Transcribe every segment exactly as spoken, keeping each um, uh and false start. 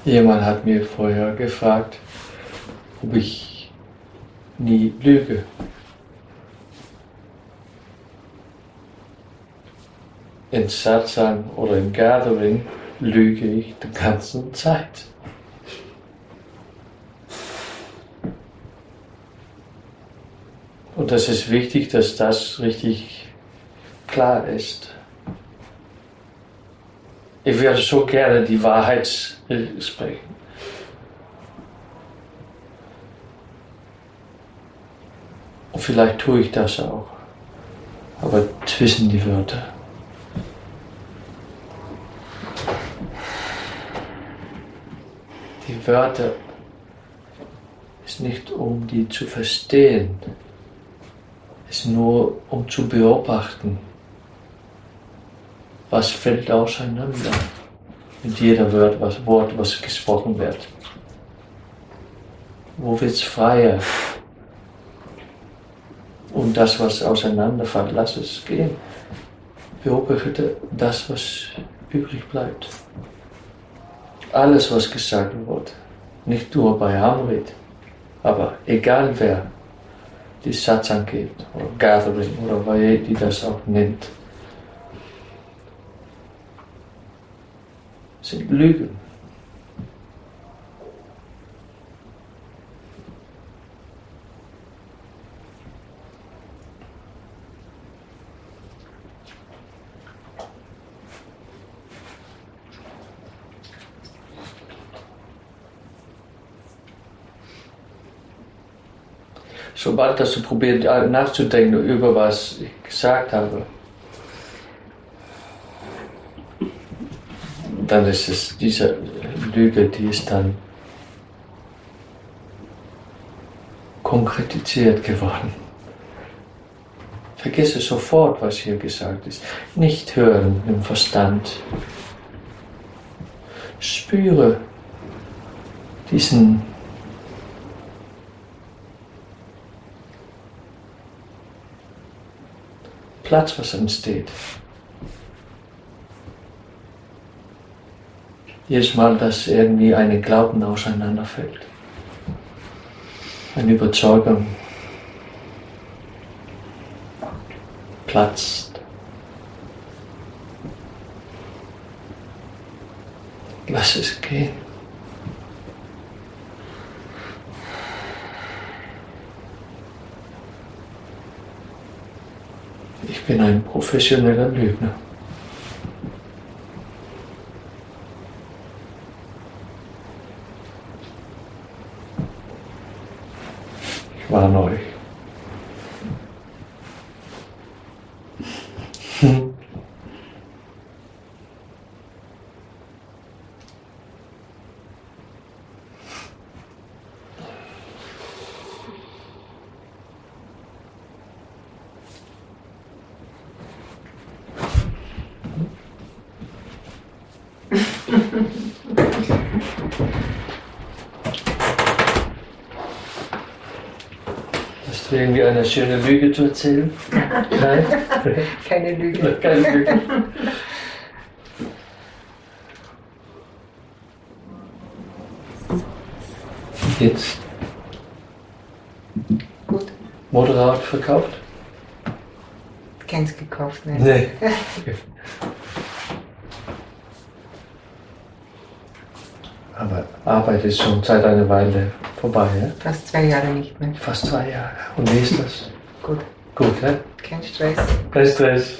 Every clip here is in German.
Jemand hat mir vorher gefragt, ob ich nie lüge. In Satsang oder im Gathering lüge ich die ganze Zeit. Und das ist wichtig, dass das richtig klar ist. Ich würde so gerne die Wahrheit sprechen. Und vielleicht tue ich das auch. Aber zwischen die Wörter. Die Wörter ist nicht um die zu verstehen. Ist nur um zu beobachten. Was fällt auseinander mit jeder Wort, was, Wort, was gesprochen wird? Wo wird es freier? Und das, was auseinanderfällt, lass es gehen. Beobachte das, was übrig bleibt. Alles, was gesagt wird, nicht nur bei Amrit, aber egal wer die Satsang gibt, oder Gathering, oder wer die das auch nennt, sind Lügen. Sobald dass du probierst nachzudenken über was ich gesagt habe, dann ist es diese Lüge, die ist dann konkretisiert geworden. Vergesse sofort, was hier gesagt ist. Nicht hören im Verstand. Spüre diesen Platz, was entsteht. Jedes Mal, dass irgendwie ein Glauben auseinanderfällt. Eine Überzeugung platzt. Lass es gehen. Ich bin ein professioneller Lügner. Ich warne euch. Hast du irgendwie eine schöne Lüge zu erzählen? Nein? Keine Lüge. Keine Lüge. Jetzt? Gut. Moderat verkauft? Keins gekauft, nein. Nee. Aber Arbeit ist schon seit einer Weile vorbei, ja? Fast zwei Jahre nicht mehr. Fast zwei Jahre. Und wie ist das? Gut. Gut, ja? Kein Stress. Kein Stress.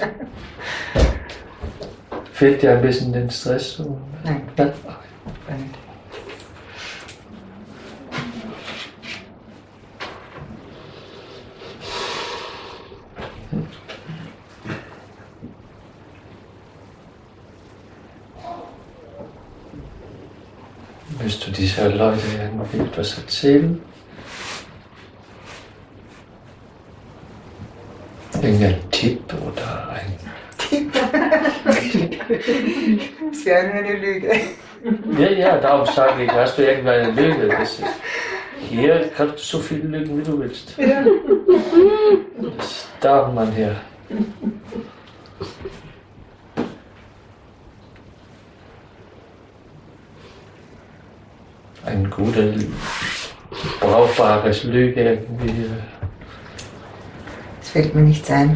Fehlt dir ein bisschen den Stress? Nein. Nein? Gar nicht. Willst du dieser Leute irgendwie etwas erzählen? Irgendein Tipp oder ein... Tipp? Das wäre nur eine Lüge. Ja, ja, darum sage ich, hast du irgendeine Lüge? Das ist, hier kannst du so viel lügen, wie du willst. Ja. Das darf man her. gute, brauchbares Lüge irgendwie. Es fällt mir nichts ein.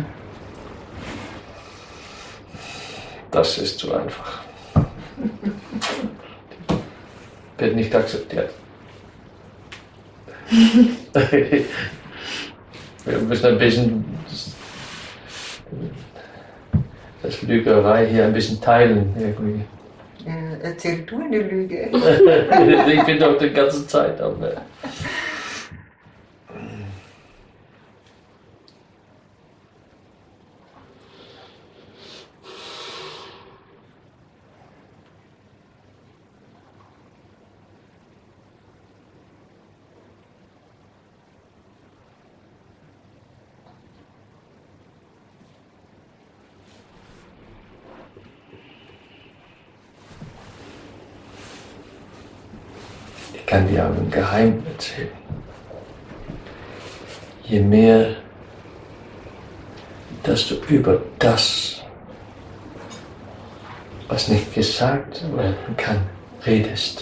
Das ist zu einfach. Wird nicht akzeptiert. Wir müssen ein bisschen das Lügerei hier ein bisschen teilen irgendwie. Äh, erzähl du eine Lüge. Ich bin doch die ganze Zeit am. Ne? Ich kann dir aber ein Geheimnis erzählen. Je mehr, dass du über das, was nicht gesagt werden kann, redest,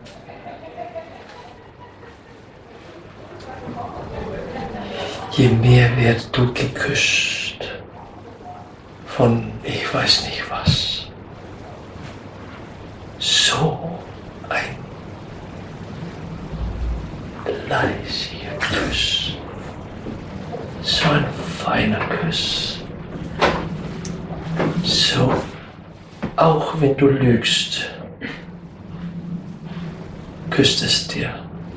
je mehr wirst du geküsst von ich weiß nicht was. So ein leisiger Kuss, so ein feiner Kuss, so, auch wenn du lügst, küsst es dir,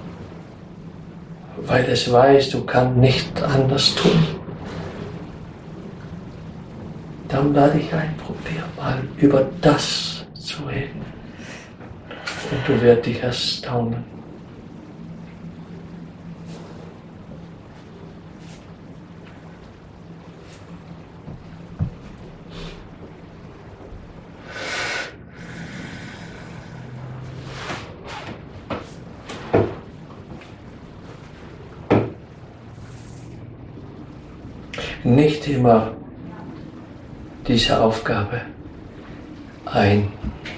weil es weiß, du kannst nicht anders tun. Dann lade ich ein, probier mal über das zu reden und du wirst dich erstaunen. Nicht immer diese Aufgabe ein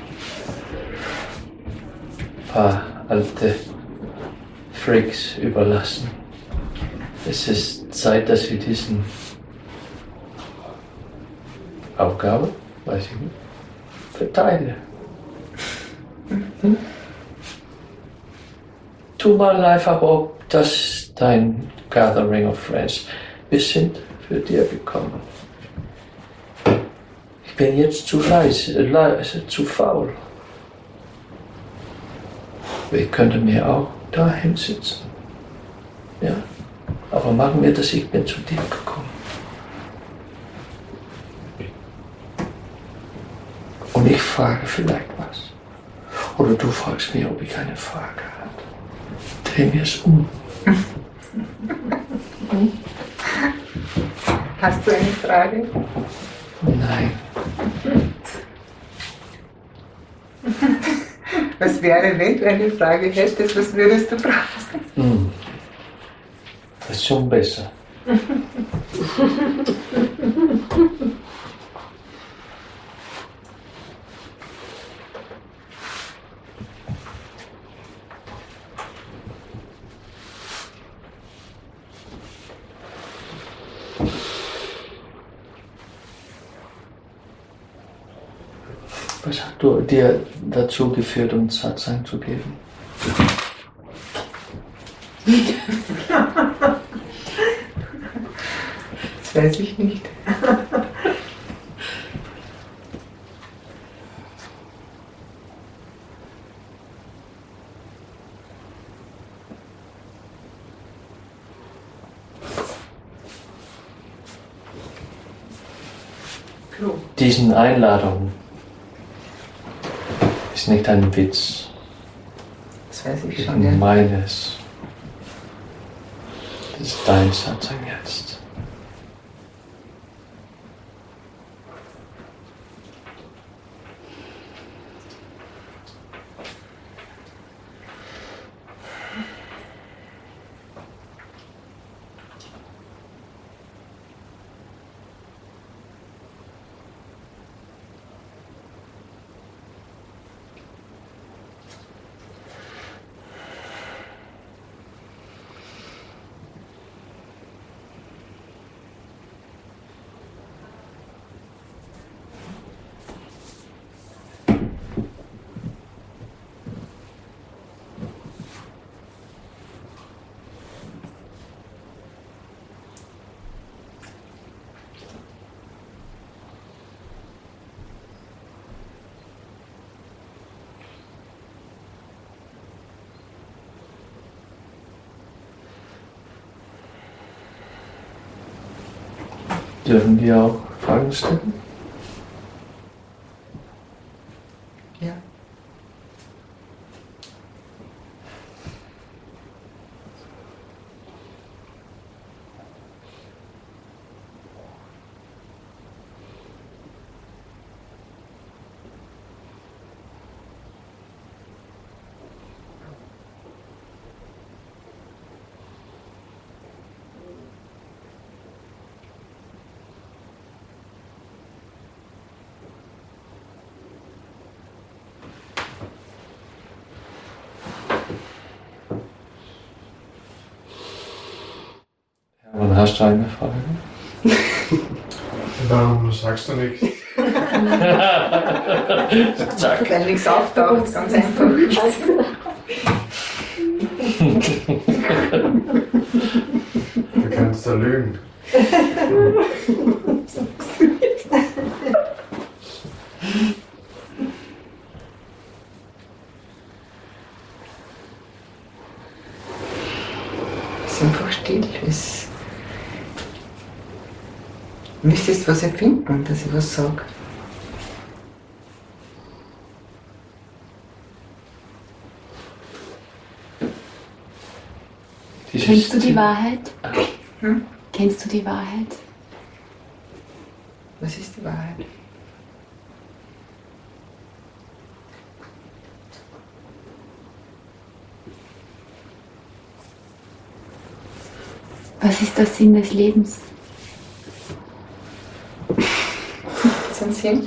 paar alte Freaks überlassen. Es ist Zeit, dass wir diesen Aufgabe, weiß ich nicht, verteilen. Hm? Tu mal einfach, ob das dein Gathering of Friends. Wir sind für dir gekommen. Ich bin jetzt zu leise, leise, zu faul. Ich könnte mir auch dahin sitzen. Ja, aber machen wir das, ich bin zu dir gekommen. Und ich frage vielleicht was. Oder du fragst mir, ob ich eine Frage habe. Drehen wir es um. Hast du eine Frage? Nein. Was wäre, wenn du eine Frage hättest, was würdest du fragen? Hm. Das ist schon besser. Was hat du, dir dazu geführt, um Satsang zu geben? Das weiß ich nicht. Diesen Einladung ist nicht ein Witz. Das weiß ich Ich schon, ja. meine es. Das ist dein Satsang jetzt. dürfen die auch Fragen stellen? Ja. Und hast du eine Frage? Warum sagst du nichts? Zack. Weil nichts auftaucht, ganz einfach. Du kannst ja lügen. Es ist einfach still. Es müsstest was erfinden, dass ich was sage. Kennst du die Wahrheit? Hm? Kennst du die Wahrheit? Was ist die Wahrheit? Was ist der Sinn des Lebens? Ist ein Sinn?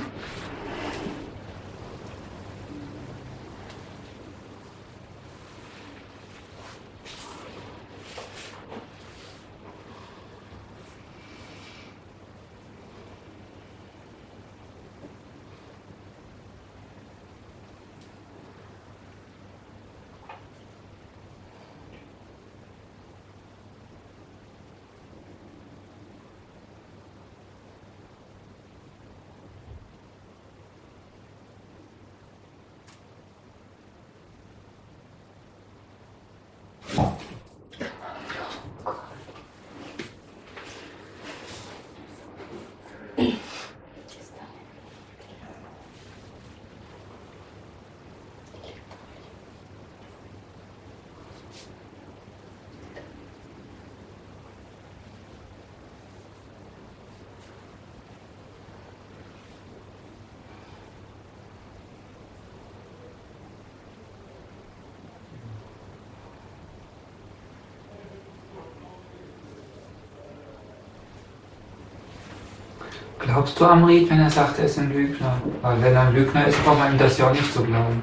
Glaubst du Amrit, wenn er sagt, er ist ein Lügner? Weil wenn er ein Lügner ist, braucht man ihm das ja auch nicht zu glauben.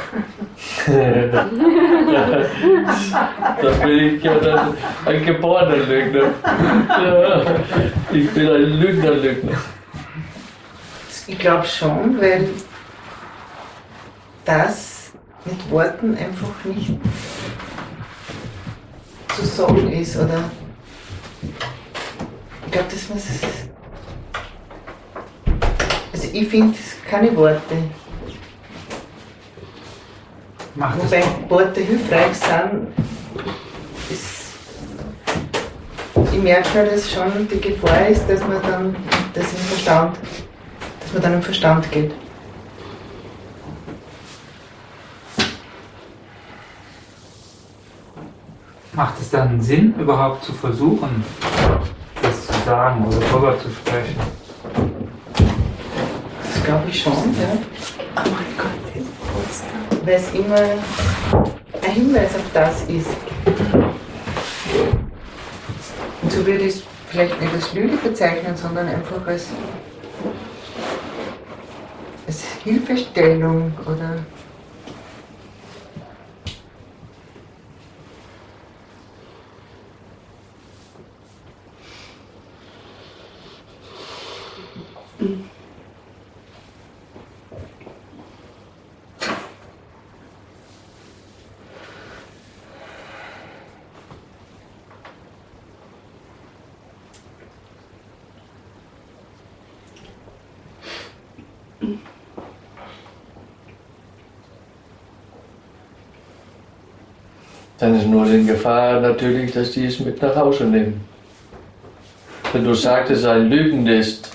Da bin ich ja dann ein geborener Lügner. Ja, ich bin ein Lügner-Lügner. Ich glaube schon, weil das mit Worten einfach nicht zu sagen ist, oder? Ich glaube, das muss. Also, ich finde keine Worte. Macht es Wobei Worte hilfreich sind, ist, ich merke schon, dass schon die Gefahr ist, dass man dann das im Verstand, dass man dann im Verstand geht. Macht es dann Sinn, überhaupt zu versuchen, das zu sagen oder darüber zu sprechen? Das glaube ich schon, ja. Oh mein Gott, jetzt Potsdam. Weil es immer ein Hinweis auf das ist. Und so würde ich es vielleicht nicht als Lüge bezeichnen, sondern einfach als, als Hilfestellung oder. Dann ist nur die Gefahr natürlich, dass die es mit nach Hause nehmen. Wenn du sagtest, ein Lügennest,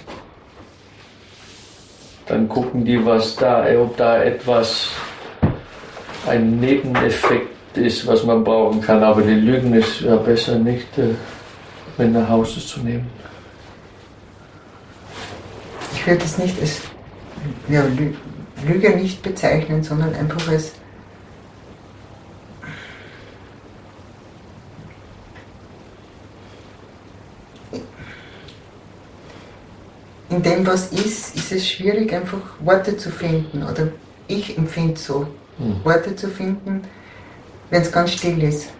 dann gucken die, was da, ob da etwas, ein Nebeneffekt ist, was man brauchen kann. Aber die Lügen ist ja besser nicht äh, mit nach Hause zu nehmen. Ich würde es nicht als ja, Lü Lüge nicht bezeichnen, sondern einfach als in dem, was ist, ist es schwierig, einfach Worte zu finden. Oder ich empfinde so, hm. Worte zu finden, wenn es ganz still ist.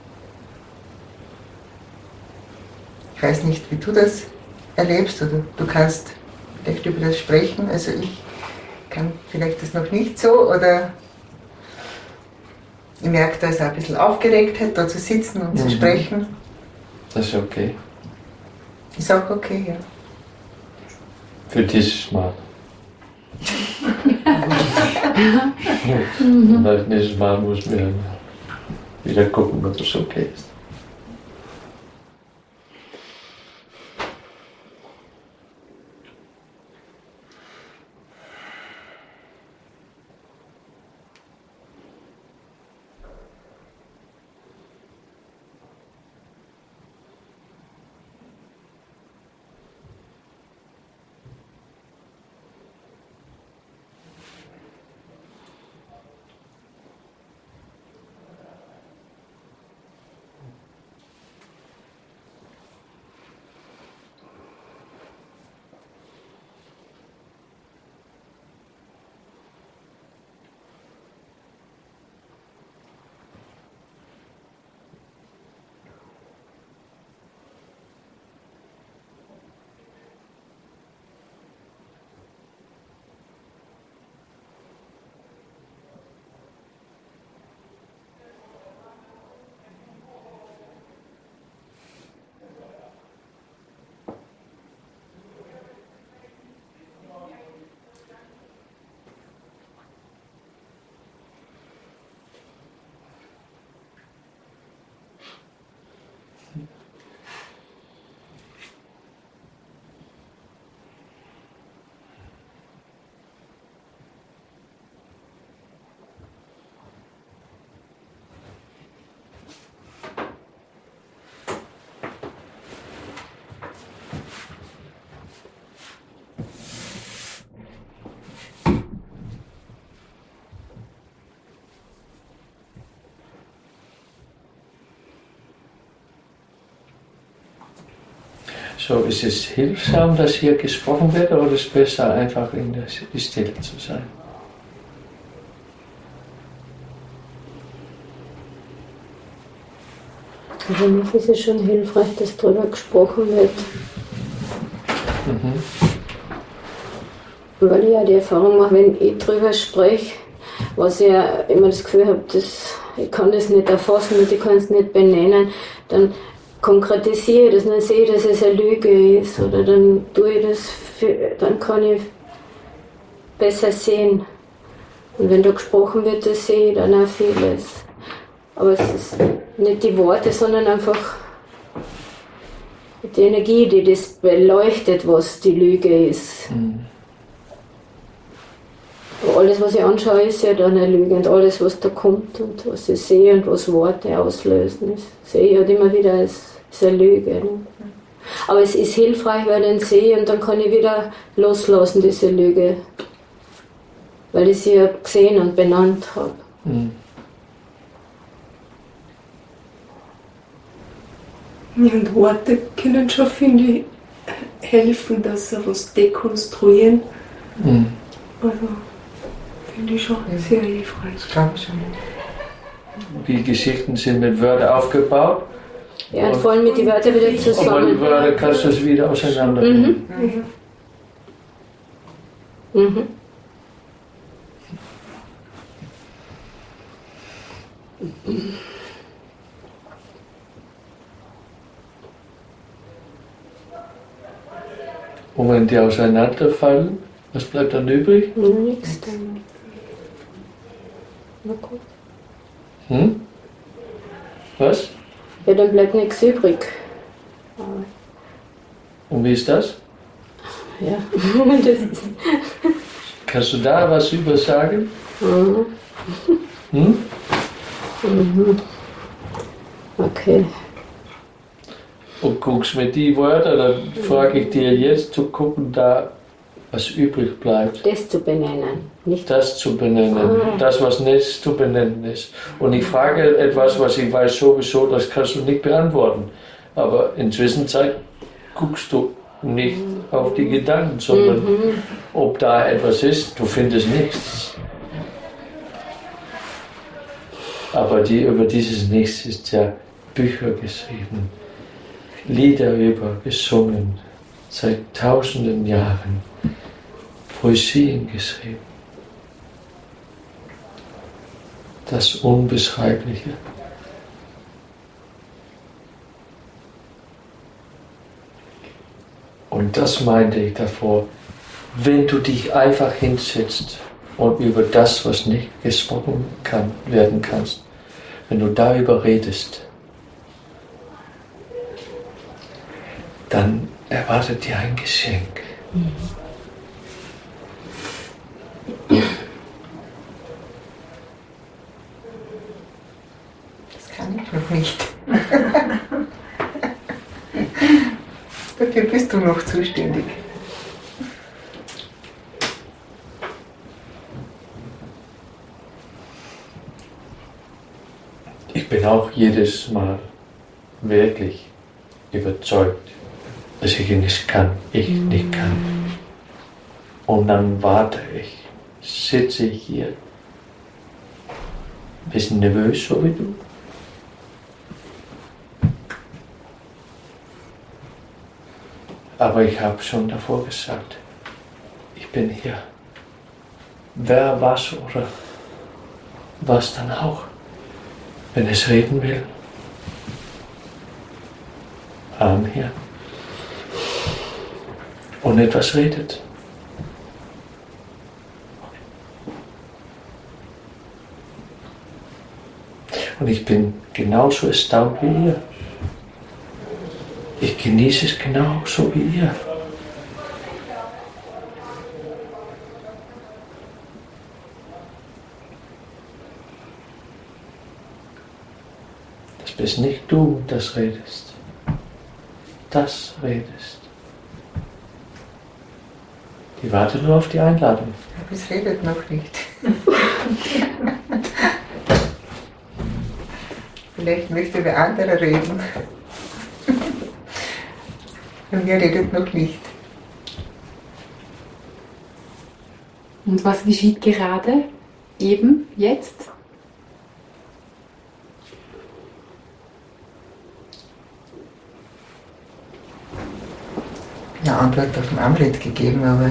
Ich weiß nicht, wie du das erlebst, oder du kannst vielleicht über das sprechen. Also ich kann vielleicht das noch nicht so, oder ich merke, da ist auch ein bisschen Aufgeregtheit, da zu sitzen und mhm. zu sprechen. Das ist okay. Ist auch okay, ja. Für dich ist es smart. Und als nächstes Mal muss man wieder gucken, ob das okay ist. So, ist es hilfsam, dass hier gesprochen wird, oder ist es besser, einfach in der Stille zu sein? Für mich ist es schon hilfreich, dass darüber gesprochen wird. Mhm. Weil ich ja die Erfahrung mache, wenn ich darüber spreche, was ich ja immer das Gefühl habe, dass ich kann das nicht erfassen und ich kann es nicht benennen, dann konkretisiere ich das, dann sehe ich, dass es eine Lüge ist, oder dann tue ich das, für, dann kann ich besser sehen. Und wenn da gesprochen wird, dann sehe ich dann auch vieles. Aber es ist nicht die Worte, sondern einfach die Energie, die das beleuchtet, was die Lüge ist. Mhm. Alles, was ich anschaue, ist ja dann eine Lüge, und alles, was da kommt und was ich sehe und was Worte auslösen, ist, sehe ich halt immer wieder als, als eine Lüge. Ne? Aber es ist hilfreich, weil ich dann sehe und dann kann ich wieder loslassen, diese Lüge, weil ich sie ja gesehen und benannt habe. Mhm. Ja, und Worte können schon, finde ich, helfen, dass sie was dekonstruieren. Mhm. Also, finde ich schon sehr hilfreich. Ich glaube schon. Die Geschichten sind mit Wörtern aufgebaut. Ja, und vor allem mit den Wörtern wieder zusammen. Aber die Wörter kannst du es wieder auseinandernehmen. Mhm. Mhm. Mhm. Und wenn die auseinanderfallen, was bleibt dann übrig? Nichts dann. Na gut. Hm? Was? Ja, dann bleibt nichts übrig. Und wie ist das? Ja, das ist, Kannst du da was über sagen? mhm. Hm? Mhm. Okay. Und guckst mit die Wörter, dann frage ich dir jetzt zu gucken, da was übrig bleibt. Das zu benennen, nicht Das zu benennen, das was nicht zu benennen ist. Und ich frage etwas, was ich weiß sowieso, das kannst du nicht beantworten. Aber in Zwischenzeit guckst du nicht auf die Gedanken, sondern Mhm. ob da etwas ist, du findest nichts. Aber die, über dieses Nichts ist ja Bücher geschrieben, Lieder über gesungen, seit tausenden Jahren, Poesien geschrieben. Das Unbeschreibliche. Und das meinte ich davor, wenn du dich einfach hinsetzt und über das, was nicht gesprochen kann, werden kannst, wenn du darüber redest, dann erwartet dir ein Geschenk. Das kann ich noch nicht. Dafür bist du noch zuständig. Ich bin auch jedes Mal wirklich überzeugt, dass ich nicht kann, ich nicht kann. Und dann warte ich, sitze ich hier, ein bisschen nervös, so wie du. Aber ich habe schon davor gesagt, ich bin hier. Wer was oder was dann auch, wenn es reden will. Arm hier. Und etwas redet. Und ich bin genauso erstaunt wie ihr. Ich genieße es genauso wie ihr. Das bist nicht du, das redest. Das redest. Die wartet nur auf die Einladung. Aber es redet noch nicht. Vielleicht möchte wer andere reden. Und er redet noch nicht. Und was geschieht gerade? Eben, jetzt? Eine Antwort auf den Amrit gegeben, aber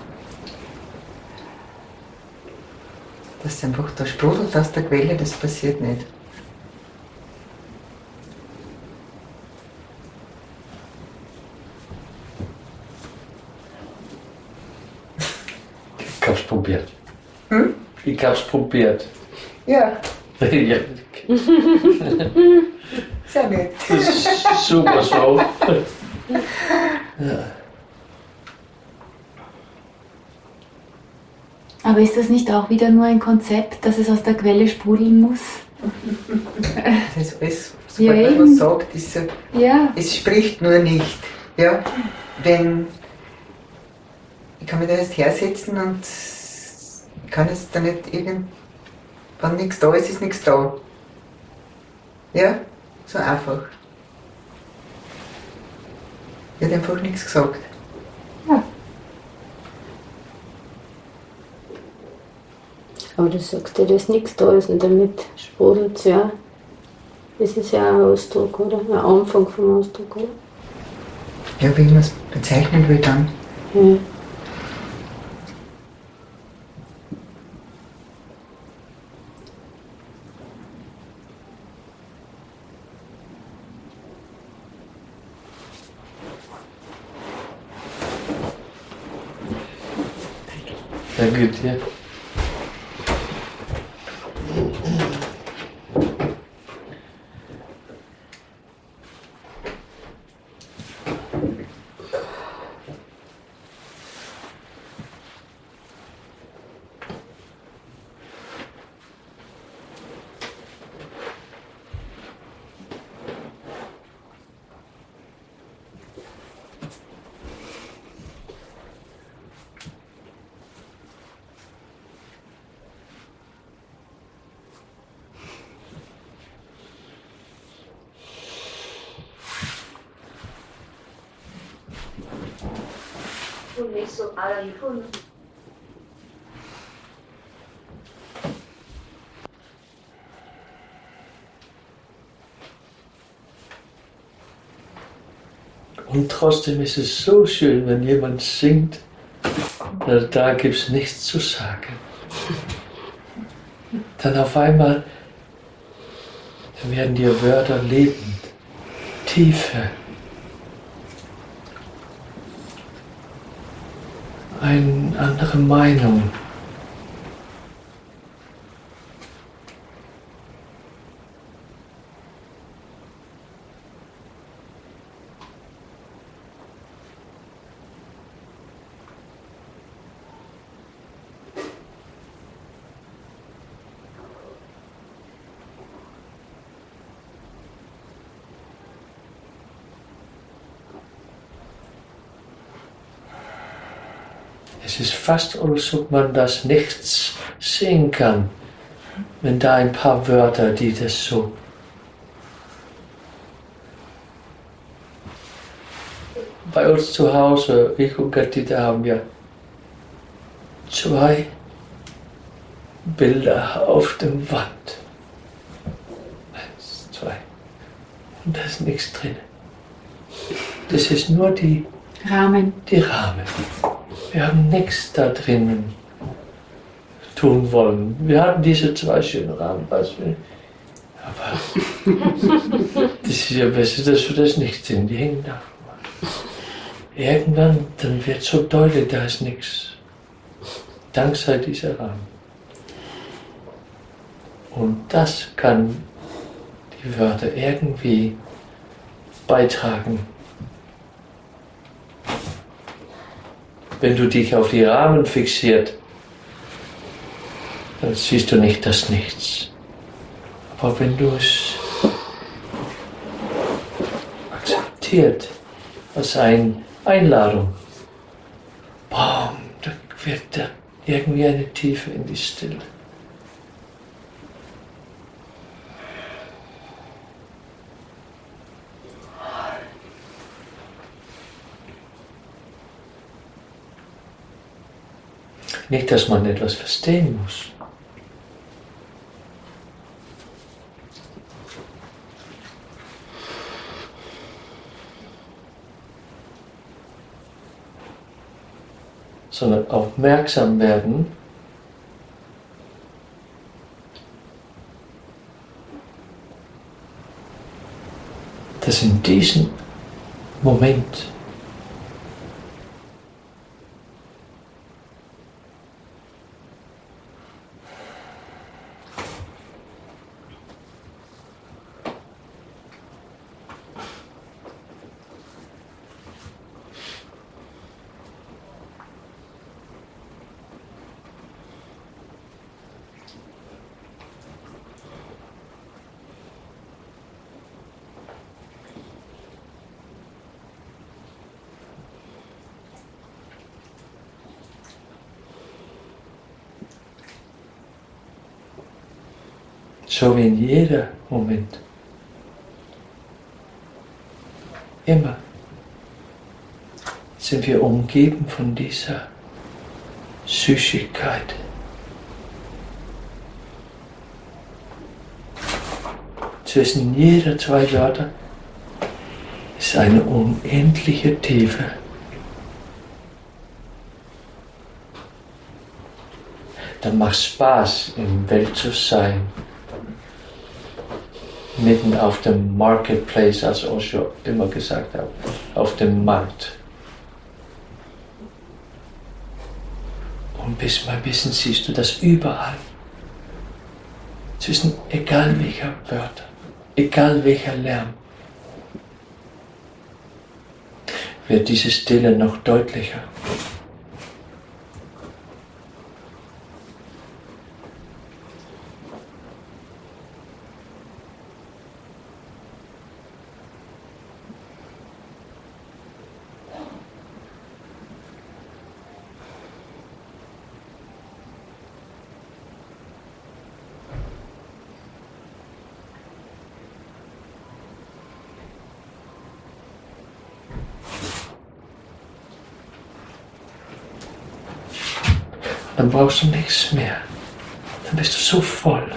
dass es einfach da sprudelt aus der Quelle, das passiert nicht. Ich hab's probiert. Hm? Ich hab's probiert. Ja, Ja, sehr nett. das ist super so. Ja. Aber ist das nicht auch wieder nur ein Konzept, dass es aus der Quelle sprudeln muss? Das ist alles, Ja, sobald man eben. was sagt, ist so, Ja. es spricht nur nicht. Ja? Wenn, ich kann mich da jetzt hersetzen und ich kann jetzt da nicht irgend, wenn nichts da ist, ist nichts da. Ja, so einfach. Wird einfach nichts gesagt. Ja. Aber du sagst ja, dass nichts da ist und damit sprudelt es ja. Das ist ja ein Ausdruck, oder? Ein Anfang vom Ausdruck, oder? Ja, wie man es bezeichnen will dann. Ja. Danke dir. messo all'iPhone. Und trotzdem ist es so schön, wenn jemand singt, da gibt es nichts zu sagen. Dann auf einmal werden die Wörter lebend, Tiefe, eine andere Meinung. Es ist fast, als ob man das nichts sehen kann, wenn da ein paar Wörter, die das so bei uns zu Hause, ich und Gatti, da haben wir zwei Bilder auf der Wand. Eins, zwei. Und da ist nichts drin. Das ist nur die Rahmen. Die Rahmen. Wir haben nichts da drinnen tun wollen. Wir hatten diese zwei schönen Rahmen, weißt du, aber das ist ja besser, dass wir das nicht sehen. Die hängen da. Irgendwann, dann wird so deutlich, da ist nichts. Dank dieser Rahmen. Und das kann die Wörter irgendwie beitragen. Wenn du dich auf die Rahmen fixiert, dann siehst du nicht das Nichts. Aber wenn du es akzeptiert als eine Einladung, boom, dann wird da irgendwie eine Tiefe in die Stille. Nicht, dass man etwas verstehen muss. Sondern aufmerksam werden, dass in diesem Moment so wie in jedem Moment. Immer sind wir umgeben von dieser Süßigkeit. Zwischen jeder zwei Wörter ist eine unendliche Tiefe. Dann macht Spaß, in Welt zu sein. Mitten auf dem Marketplace, als Osho immer gesagt hat, auf dem Markt. Und bis mal ein bisschen siehst du das überall. Zwischen egal welcher Wörter, egal welcher Lärm, wird diese Stille noch deutlicher. Dann brauchst du nichts mehr. Dann bist du so voll.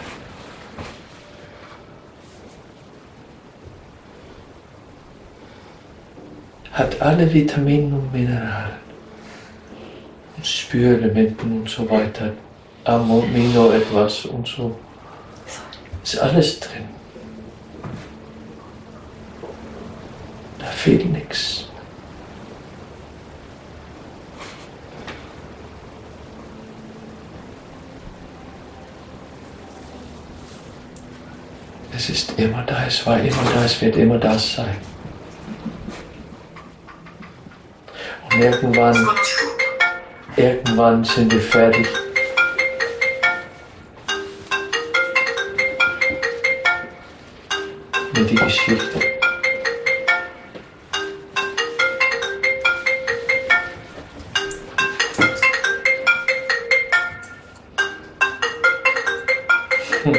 Hat alle Vitamine und Mineralien. Und Spurelementen und so weiter. Amino etwas und so. Ist alles drin. Da fehlt nichts. Es ist immer da, es war immer da, es wird immer das sein. Und irgendwann, irgendwann sind wir fertig. Mit der Geschichte. Hm.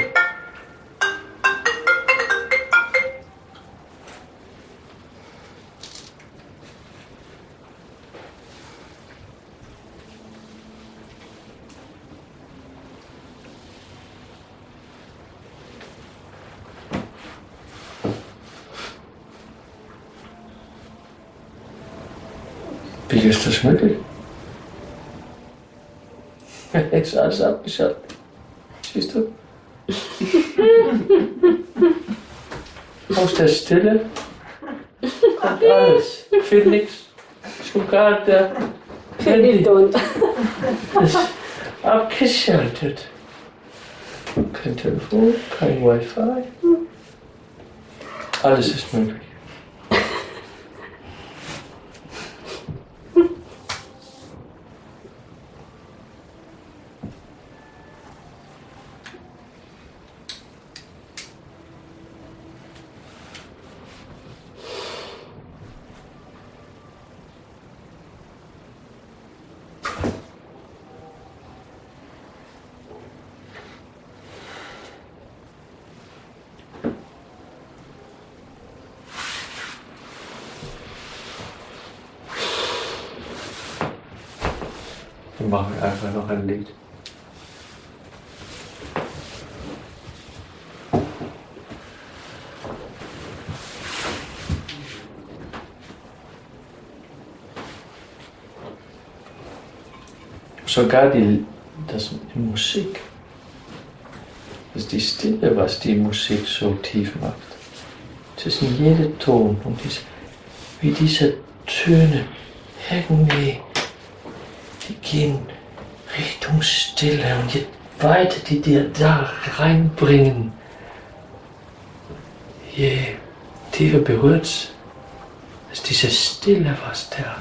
Wie ist das möglich? Ist alles abgeschaltet. Siehst du? Aus der Stille kommt alles. Fehlt nichts. Sogar der Handy ist abgeschaltet. Kein Telefon, kein Wi-Fi. Alles ist möglich. Wir machen einfach noch ein Lied. Sogar die, das, die Musik, das ist die Stille, was die Musik so tief macht. Zwischen jedem Ton und dies, wie diese Töne irgendwie, die gehen Richtung Stille und je weiter die dir da reinbringen, je tiefer berührt es, ist diese Stille, was der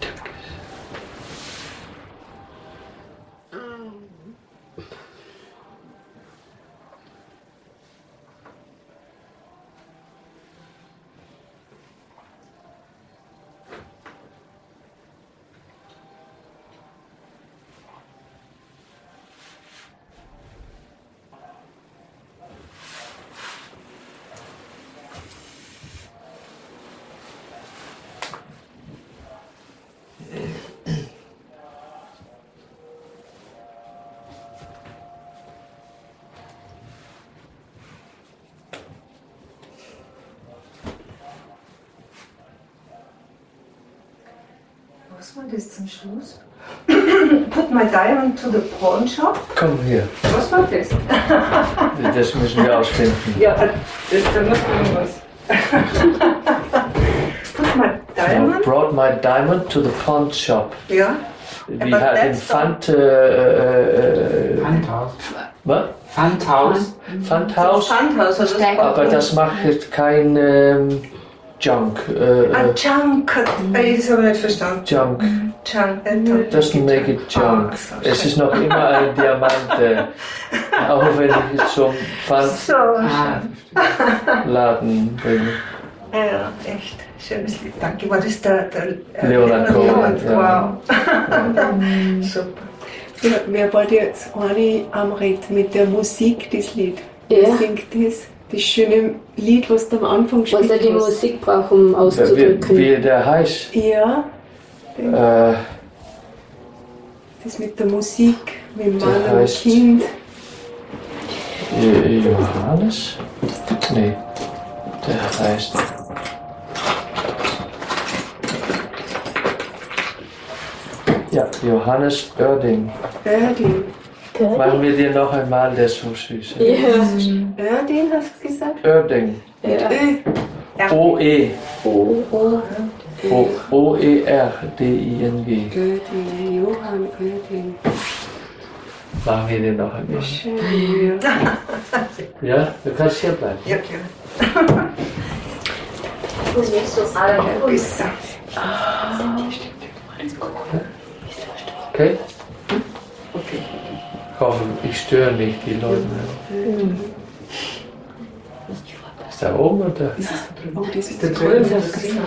Was war das zum Schluss? Put my diamond to the pawn shop. Komm hier. Was war das? Das müssen wir ausfinden. Ja, das, da muss irgendwas. Put my diamond. I brought my diamond to the pawn shop. Ja. Wir hatten Pfand. Äh, äh, Pfandhaus. Was? Pfandhaus. Pfandhaus. Pfandhaus, also das Aber das macht jetzt kein ähm, Junk. Äh, Ah, Junk. Äh, Das habe ich nicht verstanden. Junk. Junk. äh, Doesn't make it junk. Ah, so Es ist noch immer ein Diamante. Auch wenn ich jetzt zum So Ah, Pfandladen bin. Ja, echt. Schönes Lied. Danke. War das der, der äh, Leonard Cohen, Wow. Super. Ja, wer war jetzt eine am Red mit der Musik, das Lied? Ja. Wer singt das? Das schöne Lied, was du am Anfang Was spielst. er die Musik braucht, um Wie, auszudrücken. wie der heißt? Ja. Äh, Das mit der Musik, mit dem Der Mann und heißt- Kind. Jo- Johannes? Nee, der heißt. Ja, Johannes Oerding. Erdin. Machen wir dir noch einmal, der ist so süß. Ja. Erdin hast du gesagt? Oerding. Ja. O-E. Oh, oh. O- O-E-R-D-I-N-G. Erdin, Johann Erdin. Machen wir dir noch einmal. Schön. Ja. Ja, du kannst hier bleiben. Ja, klar. Ja, besser. Okay? Okay. Ich hoffe, ich störe nicht die Leute. Ist da oben oder? Oh, das ist Da der drüben. Dröhn.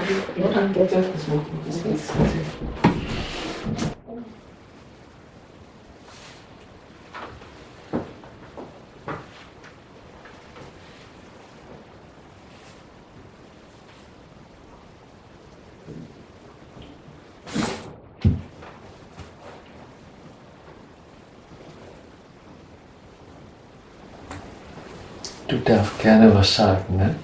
Du darfst gerne was sagen, ne?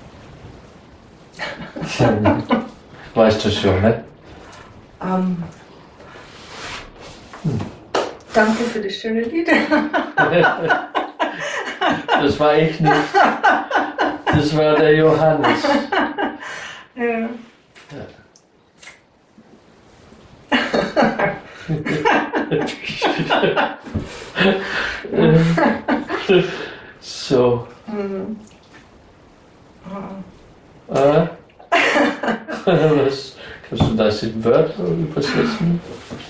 Weißt du schon, ne? Ähm, danke für das schöne Lied. Das war ich nicht. Das war der Johannes. Ja. So. Mhm. Äh? Was? Kannst du das in Wörter übersetzen?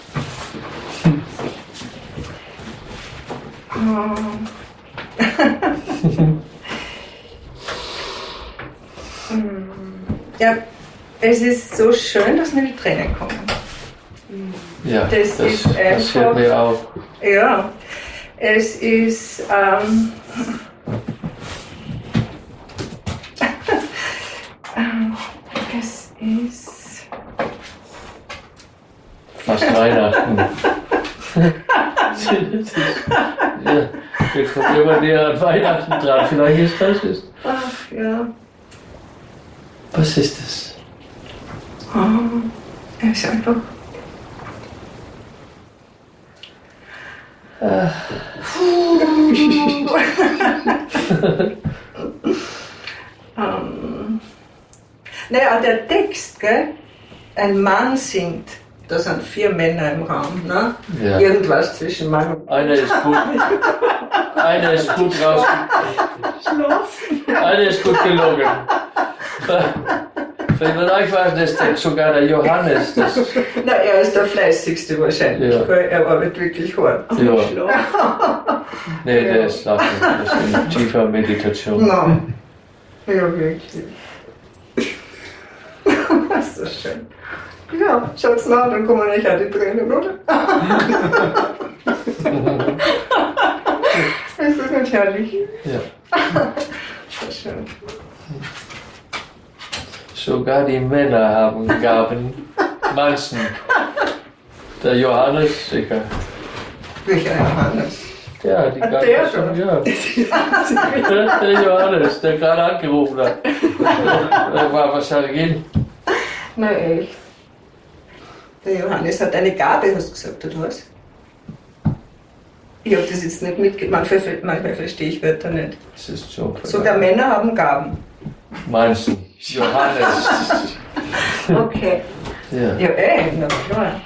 Ja, es ist so schön, dass mir die Tränen kommen. Ja, Das das, ist passiert einfach- mir auch. Ja, es ist. Ähm, es ist. Fast Weihnachten. Ja, wir kommen immer näher an Weihnachten dran. Vielleicht ist das es. Ach ja. Was ist das? Oh, es ist einfach. ähm, naja, der Text, gell? Ein Mann singt. Da sind vier Männer im Raum, ne? Ja. Irgendwas zwischen Mann und Einer ist gut. Einer ist gut raus. Einer ist gut gelogen. Vielleicht war das jetzt sogar der Johannes. Das, Na, er ist der fleißigste wahrscheinlich. Ja. Gell? Er arbeitet wirklich hart. ja. Nee, der ist lachen. Das ist in tiefer Meditation. No. Ja, wirklich. Das ist so schön. Ja, schaut's nach, dann kommen euch auch die Tränen, oder? Ist das nicht herrlich? Ja. So schön. Sogar die Männer haben Gaben. Manchen. Der Johannes sicher. Welcher Johannes? Ja, die Ah, Gaben der schon, schon. ja. Der, der Johannes, der gerade angerufen hat. Der war wahrscheinlich hin. Na echt. Der Johannes hat eine Gabe, hast du gesagt, oder was? Ich habe das jetzt nicht mitgekriegt. Manchmal, manchmal verstehe ich Wörter nicht. Das ist schon. Sogar Männer haben Gaben. Manchen. Johannes. Okay. Ja. Ja, eh, na klar.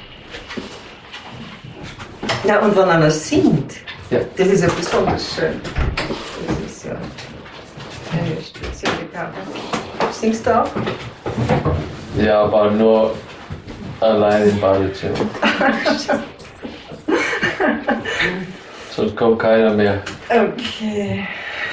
Ja, und wenn einer singt, Ja. das ist ja besonders schön. Das ist ja eine spezielle Gabe. Singst du auch? Ja, aber nur allein im Badezimmer. Sonst kommt keiner mehr. Okay.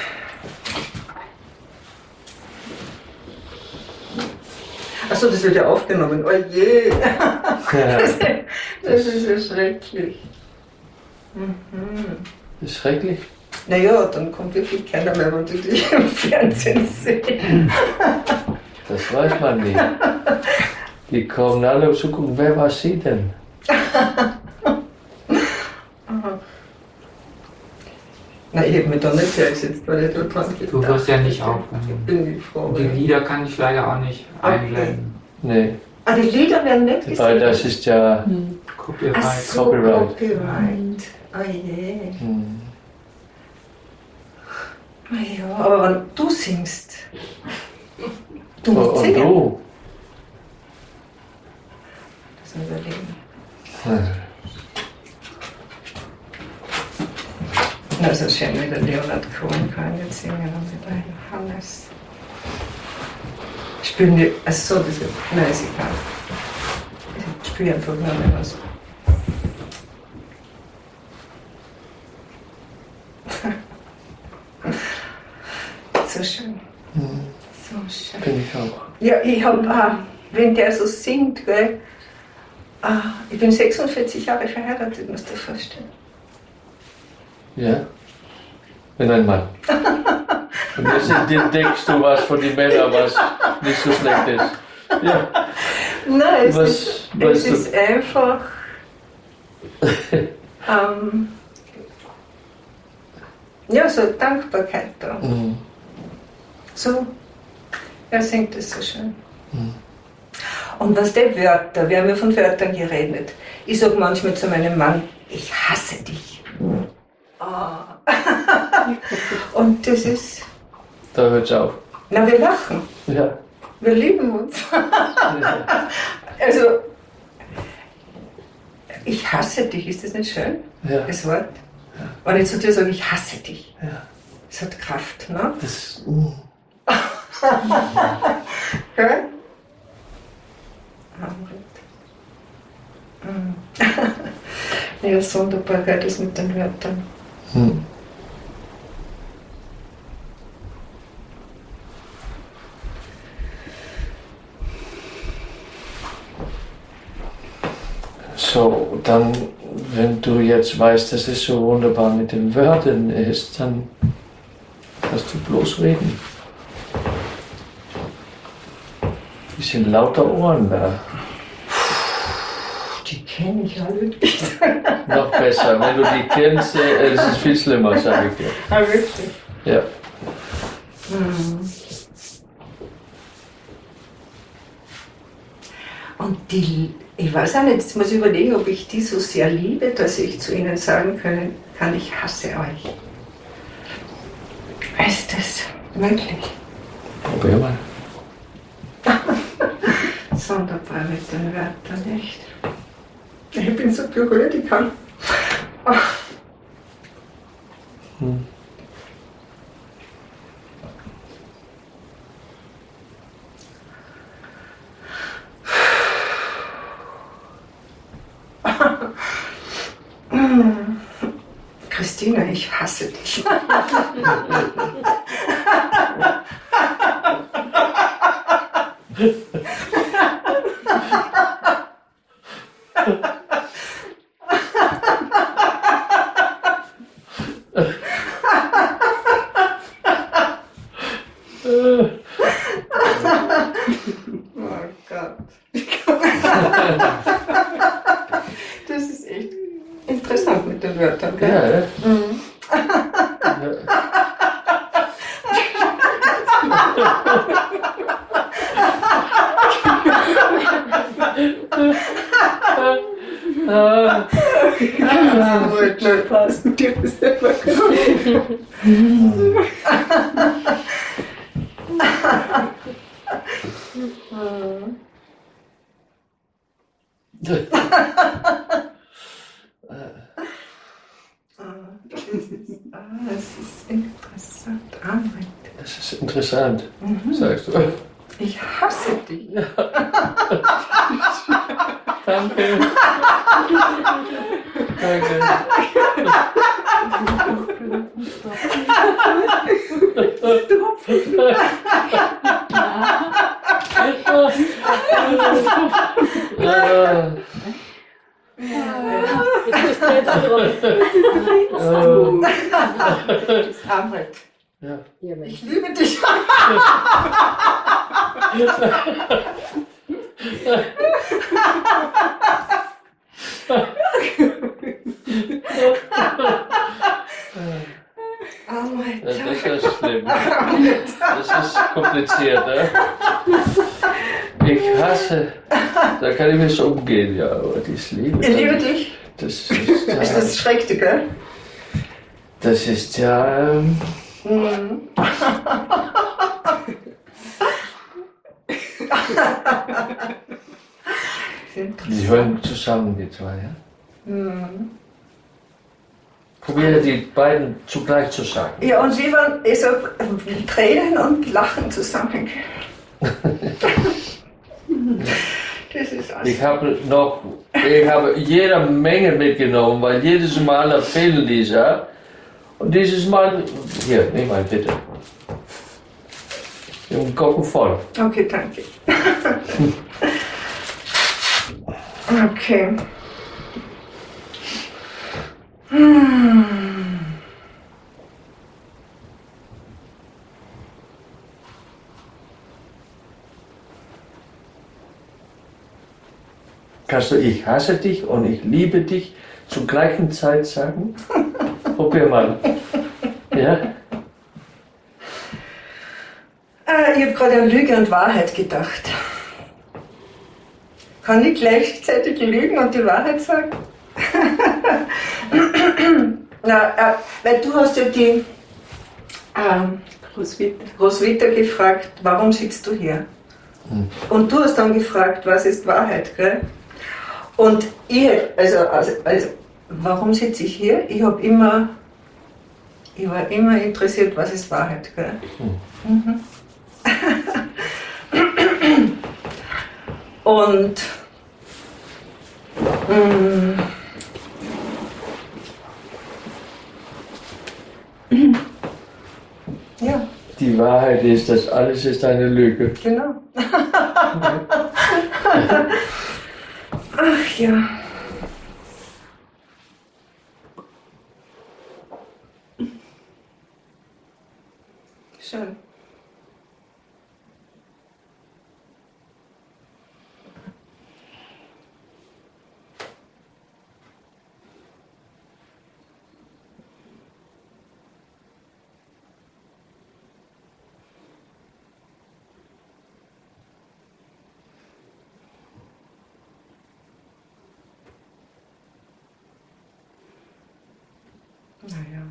Achso, das wird ja aufgenommen. Oh je. Das, das ist ja schrecklich. Mhm. Ist schrecklich. Naja, dann kommt wirklich keiner mehr, wenn die dich im Fernsehen sehen. Das weiß man nicht. Die kommen alle um zu gucken, wer war sie denn? Nein, ich habe mich da nicht hergesetzt, weil ich da dran gedacht Du wirst ja nicht Ich aufgenommen. bin die Frau. Und die Lieder kann ich leider auch nicht einblenden. Nee, Ah, die Lieder werden nicht gesehen. weil das ist ja. Copyright. Ach so, Copyright. Copyright. Oh je. Hm. Ja, aber wenn du singst, du Oh, musst und singen. du? Das ist überlegen. Hm. Na, so schön wie der Leonard Cohen kann jetzt singen und wie der Johannes. Spielen die, also so, das ist, nein, ist egal. Ich spiele einfach nur mehr was. So schön. Hm. So schön. Bin ich auch. Ja, ich hab, äh, wenn der so singt, gell, äh, ich bin sechsundvierzig Jahre verheiratet, musst du dir vorstellen. Ja? Mit einem Mann. Und jetzt entdeckst du was von den Männern, was nicht so schlecht ist. Ja. Nein, es Was- ist, was es du- ist einfach. ähm, ja, so Dankbarkeit da. Hm. So, er singt es so schön. Hm. Und was der Wörter, wir haben ja von Wörtern geredet. Ich sage manchmal zu meinem Mann, ich hasse dich. Ah. Und das ist, Da hört's auf. na, wir lachen, Ja. wir lieben uns. Ja. Also, ich hasse dich, ist das nicht schön? Ja. Das Wort? Wenn ich zu dir sage, ich hasse dich, Ja. das hat Kraft, ne? Das. hm. Gell? Mhm. Ja, sonderbar, gell, das mit den Wörtern. Hm. So, dann, wenn du jetzt weißt, dass es so wunderbar mit den Wörtern ist, dann kannst du bloß reden. Die sind lauter Ohren da. Die kenne ich alle nicht. Noch besser, wenn du die kennst, äh, es ist viel schlimmer, sage ich dir. Ah, wirklich? Ja. Mhm. Und die, ich weiß auch nicht, jetzt muss ich überlegen, ob ich die so sehr liebe, dass ich zu ihnen sagen können, kann, ich hasse euch. Ist das möglich? Probier mal. Sonderbar mit den Wörtern, echt. Ich bin so berührt, ich kann. Ach. Hm. Christina, ich hasse dich. Oh Gott. Das ist echt interessant mit den Wörtern, gell? Ja, ja. Mhm. Ah, Das wird nicht passen, dir das selber Ah, es ist interessant. Ah, mein- das ist interessant, sagst du. ich hasse dich. Danke. Danke. Ah, Jetzt bist du jetzt dran. ah, Das Hamlet. ja. Ja, Mensch. Ich liebe dich. ist kompliziert. Ne? Ich hasse, da kann ich mit so umgehen, ja, aber das Liebe. Ich liebe dich. Das ist ja, Ist das schrecklich, gell? das ist ja ähm, Mhm. die hören zusammen, die zwei. Ja? Mhm. Probiere die beiden zugleich zu sagen. Ja, und wie waren also, Tränen und Lachen zusammen. Das ist alles. Ich habe noch, ich habe jede Menge mitgenommen, weil jedes Mal erzählen diese. Und dieses Mal, hier, nimm mal bitte. Den Kochen voll. Okay, danke. Okay. Hm. Kannst du ich hasse dich und ich liebe dich zur gleichen Zeit sagen? Probier mal. Ja? Äh, ich habe gerade an Lüge und Wahrheit gedacht. Kann ich gleichzeitig lügen und die Wahrheit sagen? Na, äh, weil du hast ja die ähm, Roswitha. Roswitha gefragt, warum sitzt du hier? Hm. Und du hast dann gefragt, was ist Wahrheit, gell? Und ich, also, also, also warum sitze ich hier? Ich habe immer, ich war immer interessiert, was ist Wahrheit, gell? Hm. Mhm. Und mh, ja, Die Wahrheit ist, dass alles ist eine Lüge. genau. Ach ja. Schön. Naja.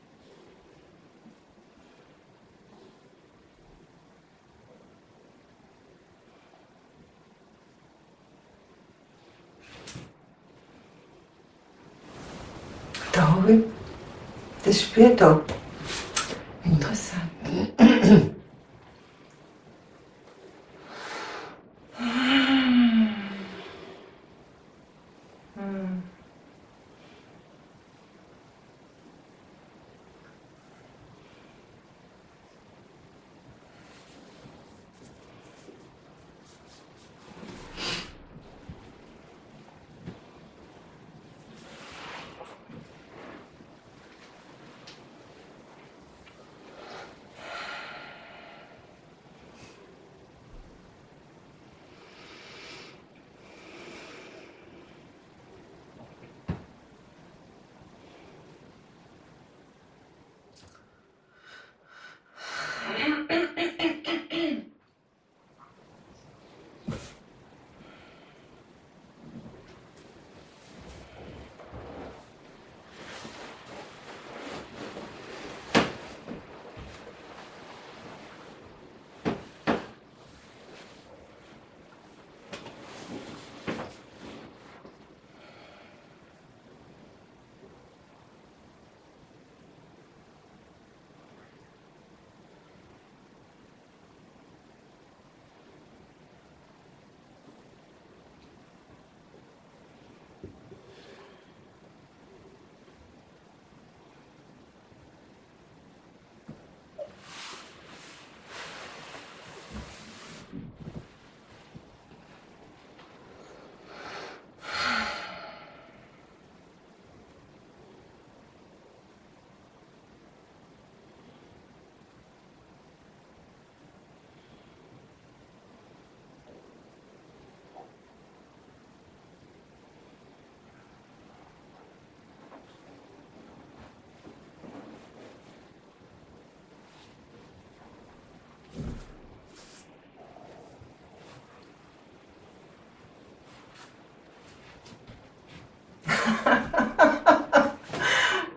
Da habe ich das spürt da. Interessant. Hm.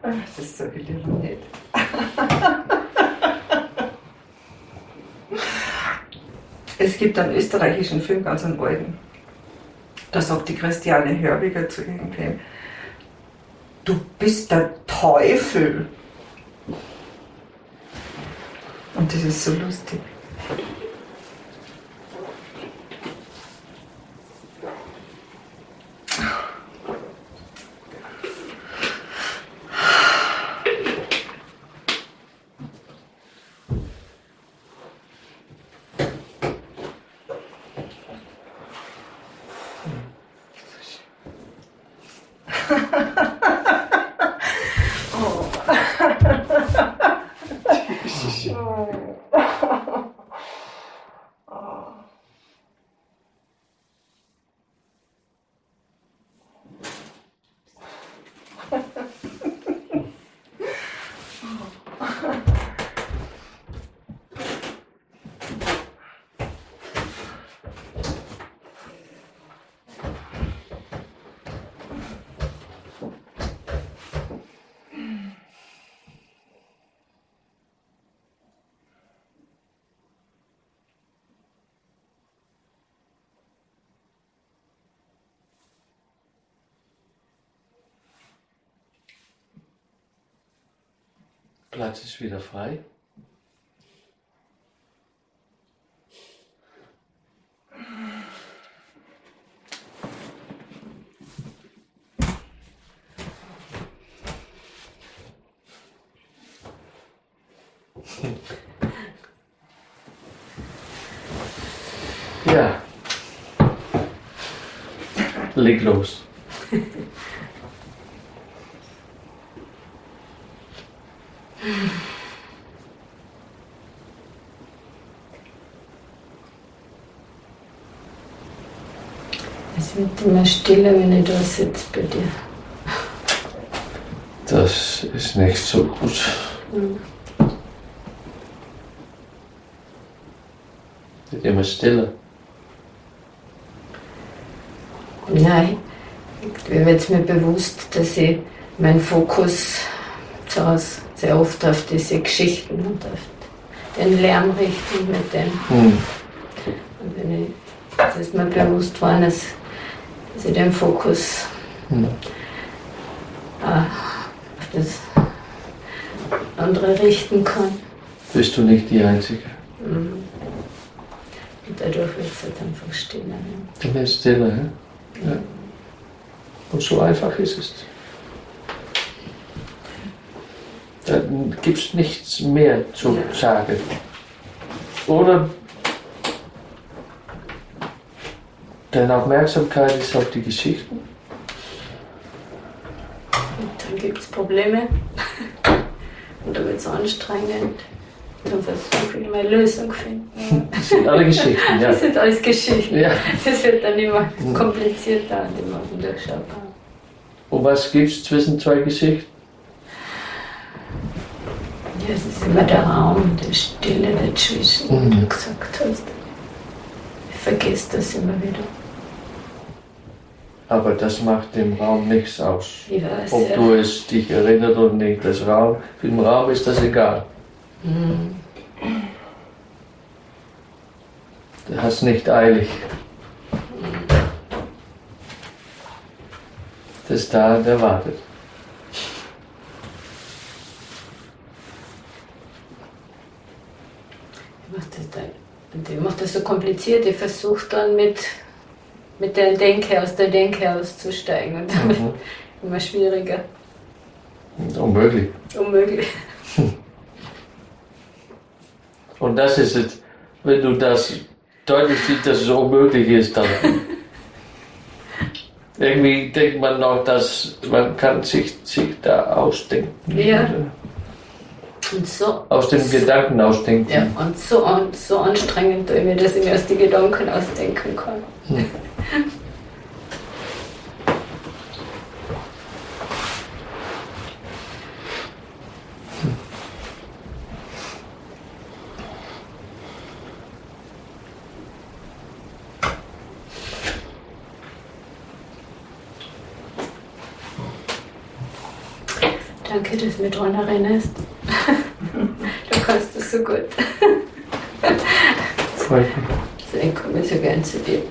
Das sage ich lieber nicht. Es gibt einen österreichischen Film, ganz einen alten. Da sagt die Christiane Hörbiger zu irgendwem: Du bist der Teufel. Und das ist so lustig. Platz ist wieder frei. Ja. Leg los. Es wird immer stiller, wenn ich da sitze bei dir. Das ist nicht so gut. Mhm. Wird immer stiller. Nein, mir wird mir bewusst, dass ich meinen Fokus zu Hause sehr oft auf diese Geschichten und auf den Lärm richte mit dem. Hm. Und wenn ich, das ist mir bewusst geworden, dass, dass ich den Fokus Hm. äh, auf das andere richten kann. Bist du nicht die Einzige? Mhm. Und dadurch wird es halt einfach stiller. Ja. Du bist stiller, ja? Ja. Und so einfach ist es. Da gibt es nichts mehr zu Ja. sagen. Oder deine Aufmerksamkeit ist auf die Geschichten. Und dann gibt es Probleme. Und dann wird es anstrengend. Dann versuche ich eine Lösung zu finden. Das sind alle Geschichten, ja. Das sind alles Geschichten. Ja. Das wird dann immer komplizierter und immer undurchschaubar. Und was gibt es zwischen zwei Geschichten? Ja, es ist immer der Raum, die Stille dazwischen, wie Mhm. du gesagt hast. Ich vergesse das immer wieder. Aber das macht dem Raum nichts aus. Ich weiß, Ob ja. du es dich erinnerst oder nicht, das Raum, für den Raum ist das egal. Mhm. Du hast nicht eilig. Das ist da, der wartet. Ich mache das, dann, und ich mach das so kompliziert. Ich versuche dann mit, mit der Denke aus der Denke auszusteigen. Und dann wird Mhm. immer schwieriger. Unmöglich. Unmöglich. Und das ist es, wenn du das deutlich siehst, dass es unmöglich ist, dann irgendwie denkt man noch, dass man kann sich, sich da ausdenken. Ja. Und so. Aus den Gedanken ausdenken. Ja, und so, an, so anstrengend, weil mir das ich mir aus den Gedanken ausdenken kann. Hm. Danke, dass du mich daran erinnerst. Du kannst das so gut. Freut mich. Deswegen komme ich so gern zu dir.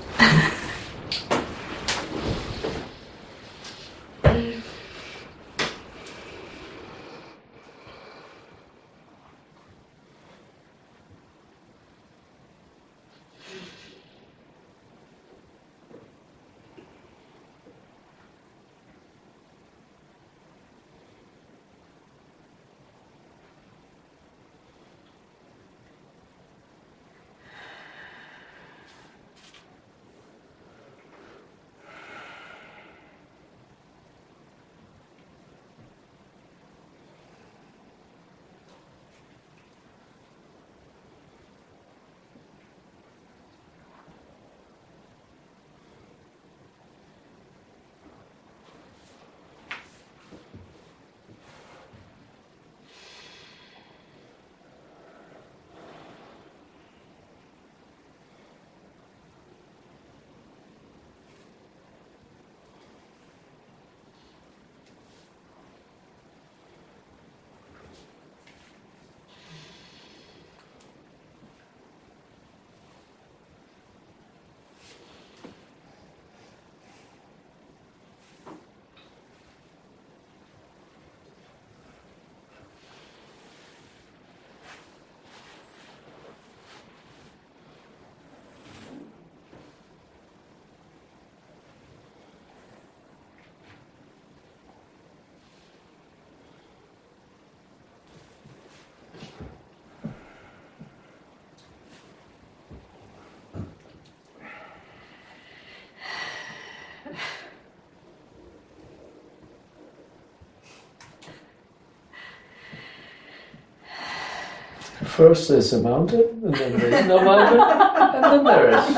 First there's a mountain, and then there's no mountain, and then there is.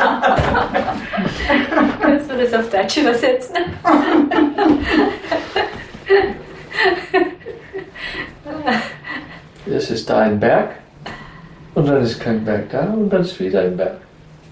Kannst du das auf Deutsch übersetzen? Es ist da ein Berg, und dann ist kein Berg da, und dann ist wieder ein Berg.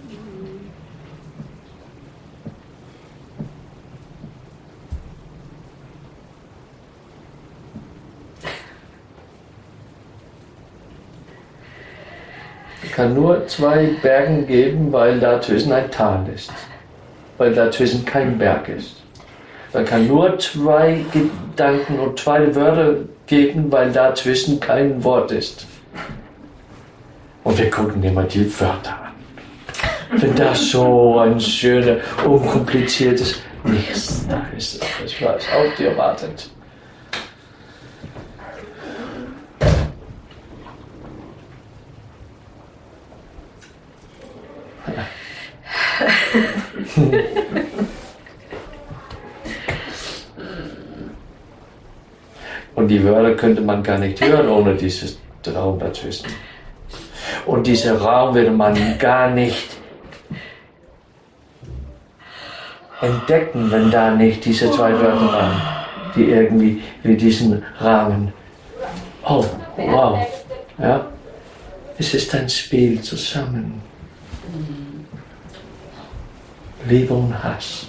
Es kann nur zwei Bergen geben, weil dazwischen ein Tal ist. Weil dazwischen kein Berg ist. Man kann nur zwei Gedanken und zwei Wörter geben, weil dazwischen kein Wort ist. Und wir gucken immer die Wörter an. Wenn das so ein schöner, unkompliziertes Nichts da ist, das war es auf dir wartet. Und die Wörter könnte man gar nicht hören ohne dieses Raum dazwischen. Und diesen Raum würde man gar nicht entdecken, wenn da nicht diese zwei Wörter waren, die irgendwie wie diesen Rahmen. Oh, wow. Ja. Es ist ein Spiel zusammen. Liebe und Hass.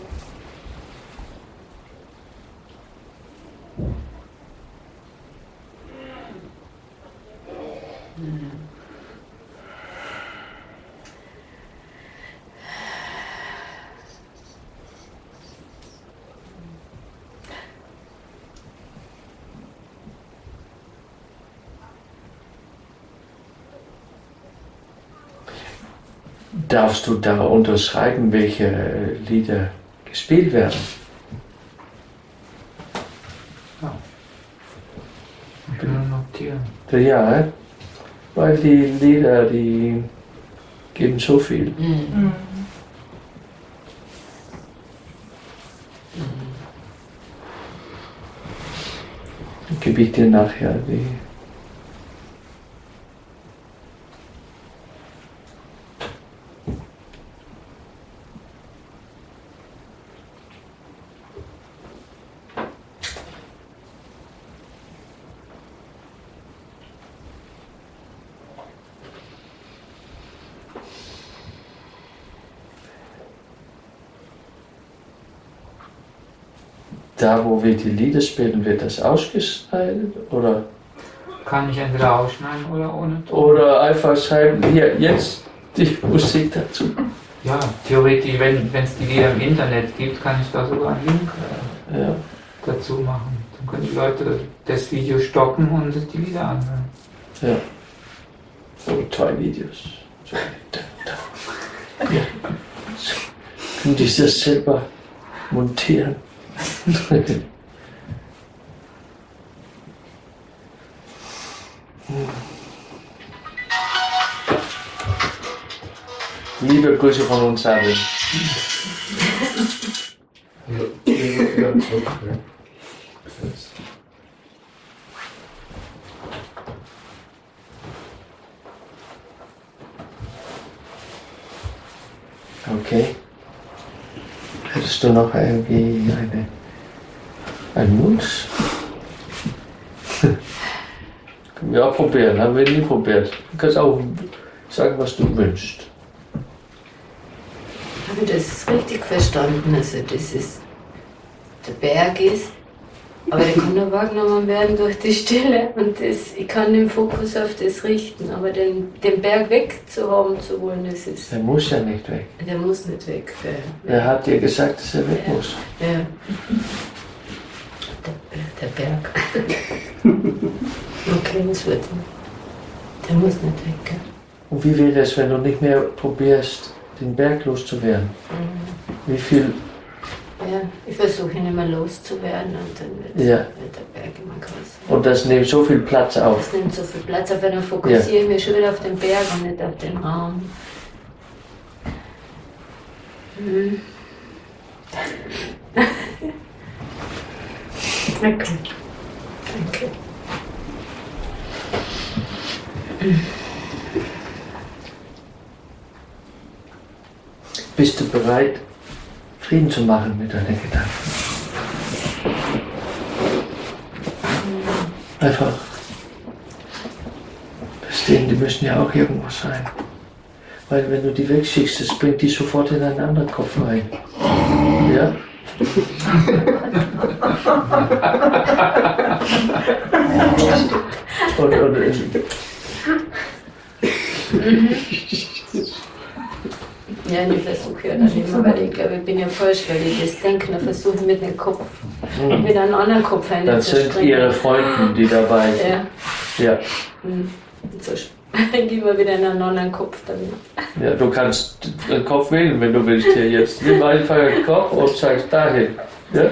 Darfst du da unterschreiben, welche Lieder gespielt werden? Ja. Ich will nur notieren. Ja, weil die Lieder, die geben so viel. Mhm. Dann gebe ich dir nachher die. da, wo wir die Lieder spielen, wird das ausgeschnitten? Oder, Kann ich entweder ausschneiden oder ohne Ton. oder einfach schreiben, hier, jetzt die Musik dazu? Ja, theoretisch, wenn es die Lieder im Internet gibt, kann ich da sogar einen Link äh, Ja. dazu machen. Dann können die Leute das Video stoppen und sich die Lieder anhören. Ja. So zwei Videos. So, da, da. Ja. So. Können die das selber montieren? Liebe Grüße von uns allen. Ja, ja, okay. Okay. Hättest du noch irgendwie eine, einen Wunsch? Können wir auch probieren, haben wir nie probiert. Du kannst auch sagen, was du wünschst. Habe ich das richtig verstanden? Also, das ist der Berg ist, aber der kann nur wahrgenommen werden durch die Stille und das, ich kann den Fokus auf das richten, aber den, den Berg wegzuhaben zu wollen, das ist, Der muss ja nicht weg. der muss nicht weg. Äh, Wer hat dir gesagt, dass er weg Ja. muss? Ja. Der, der Berg. Okay, das wird der muss nicht weg. Gell? Und wie wäre es, wenn du nicht mehr probierst, den Berg loszuwerden? Mhm. Wie viel? Ja, ich versuche ihn immer loszuwerden und dann wird, Ja. wird der Berg immer größer. Und das nimmt so viel Platz auf. Das nimmt so viel Platz auf, dann fokussiere ich mich schon wieder auf den Berg und nicht auf den Raum. Mhm. Okay. Danke. Bist du bereit, Frieden zu machen mit deinen Gedanken? Einfach verstehen, die müssen ja auch irgendwo sein. Weil wenn du die wegschickst, das bringt die sofort in einen anderen Kopf rein. Ja? und, und, Ja, ich versuche ja dann immer, weil ich glaube, ich bin ja falsch, weil ich das denke, dann versuche ich mit dem Kopf, mit einem anderen Kopf das einzuspringen. sind ihre Freunde, die dabei sind. Ja, Ja. hm. so gehen wir wieder in einen anderen Kopf dann. Ja, du kannst den Kopf wählen, wenn du willst hier jetzt. Nimm einfach den Kopf und zeigst dahin. Ja?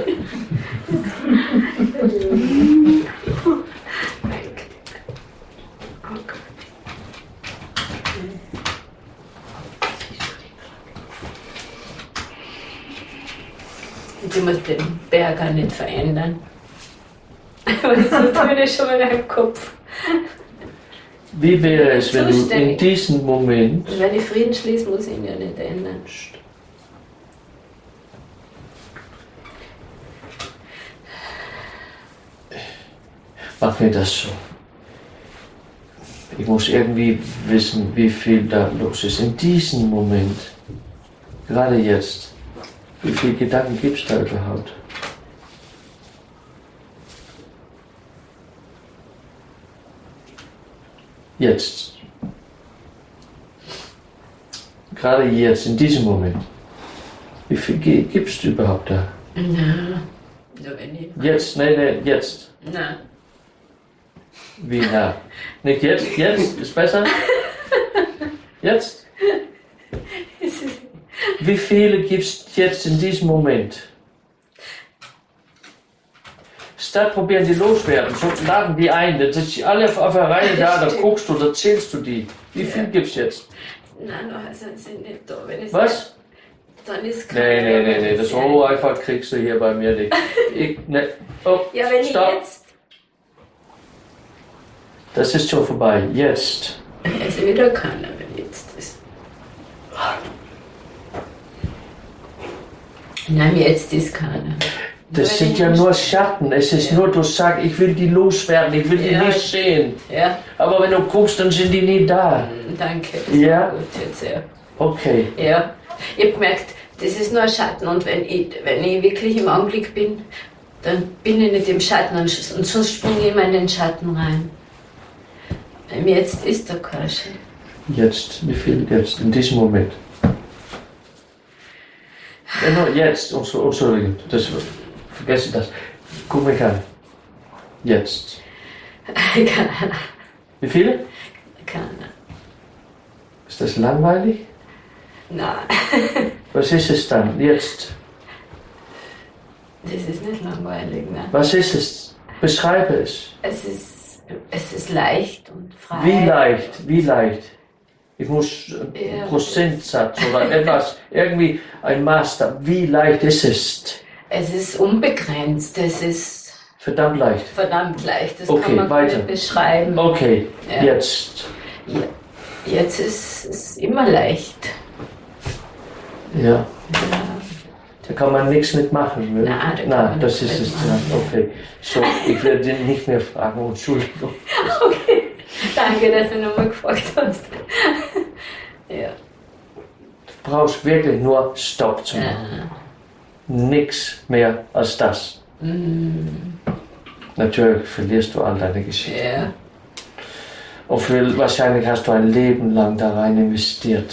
Du musst den Berg auch nicht verändern. Aber sonst bin ich schon in deinem Kopf. Wie wäre es, wenn du in Zuständig. diesem Moment, Und wenn ich Frieden schließe, muss ich ihn ja nicht ändern. mach mir das so. Ich muss irgendwie wissen, wie viel da los ist. In diesem Moment, gerade jetzt, wie viele Gedanken gibt es da überhaupt? Jetzt. Gerade jetzt, in diesem Moment. Wie viel gibt es überhaupt da? Na, so wenig. Jetzt, nein, nein, jetzt. Na. Wie na? Nicht jetzt, jetzt ist besser? Jetzt? Wie viele gibt es jetzt in diesem Moment? Statt probieren die loswerden, so laden die ein, dann sind alle auf der Reihe da, da guckst du, da zählst du die. Wie viel gibt es jetzt? Nein, noch sind sie nicht da. Wenn ich Was? Dann ist Nee, nee, nee, nee, das so einfach kriegst du hier bei mir nicht. Ich, ne, oh, Ja, wenn ich stopp. jetzt. Das ist schon vorbei, jetzt. Also wieder keiner, wenn jetzt ist. Nein, jetzt ist keiner. Das Wenn sind ich ja nicht- nur Schatten, es ist Ja. nur, du sagst, ich will die loswerden, ich will die Ja. nicht sehen. Ja, Aber wenn du guckst, dann sind die nie da. danke. Das Ja. war gut jetzt, ja. Okay. Ja, ich habe gemerkt, das ist nur ein Schatten und wenn ich, wenn ich wirklich im Augenblick bin dann bin ich nicht im Schatten und, und sonst springe ich immer in den Schatten rein. Im Jetzt ist da kein Schatten. Jetzt, wie viel jetzt, in diesem Moment? Ja, nur jetzt, Entschuldigung, das, vergesse das. Guck mich an. Jetzt. Keine Ahnung. Wie viele? Keine Ahnung. Ist das langweilig? Nein. Was ist es dann, jetzt? Das ist nicht langweilig, ne? Was ist es? Beschreibe es. Es ist, es ist leicht und frei. Wie leicht, wie leicht? Ich muss einen Ja. Prozentsatz oder etwas, irgendwie ein Master. Wie leicht ist es? Es ist unbegrenzt, es ist Verdammt leicht. verdammt leicht, das Okay, kann man weiter. nicht beschreiben. Okay, Ja. jetzt. Ja. Jetzt ist es immer leicht. Ja. Ja. Da kann man nichts mitmachen. Ne? Nein, da kann Nein, man das nichts ist es. mitmachen. Ja. Okay. So, ich werde den nicht mehr fragen. Entschuldigung. Okay, danke, dass du nochmal gefragt hast. Ja. Du brauchst wirklich nur Stopp zu machen. Ja. Nichts mehr als das. Mm, Natürlich verlierst du all deine Geschichten. ja. Und viel- wahrscheinlich hast du ein Leben lang da rein investiert.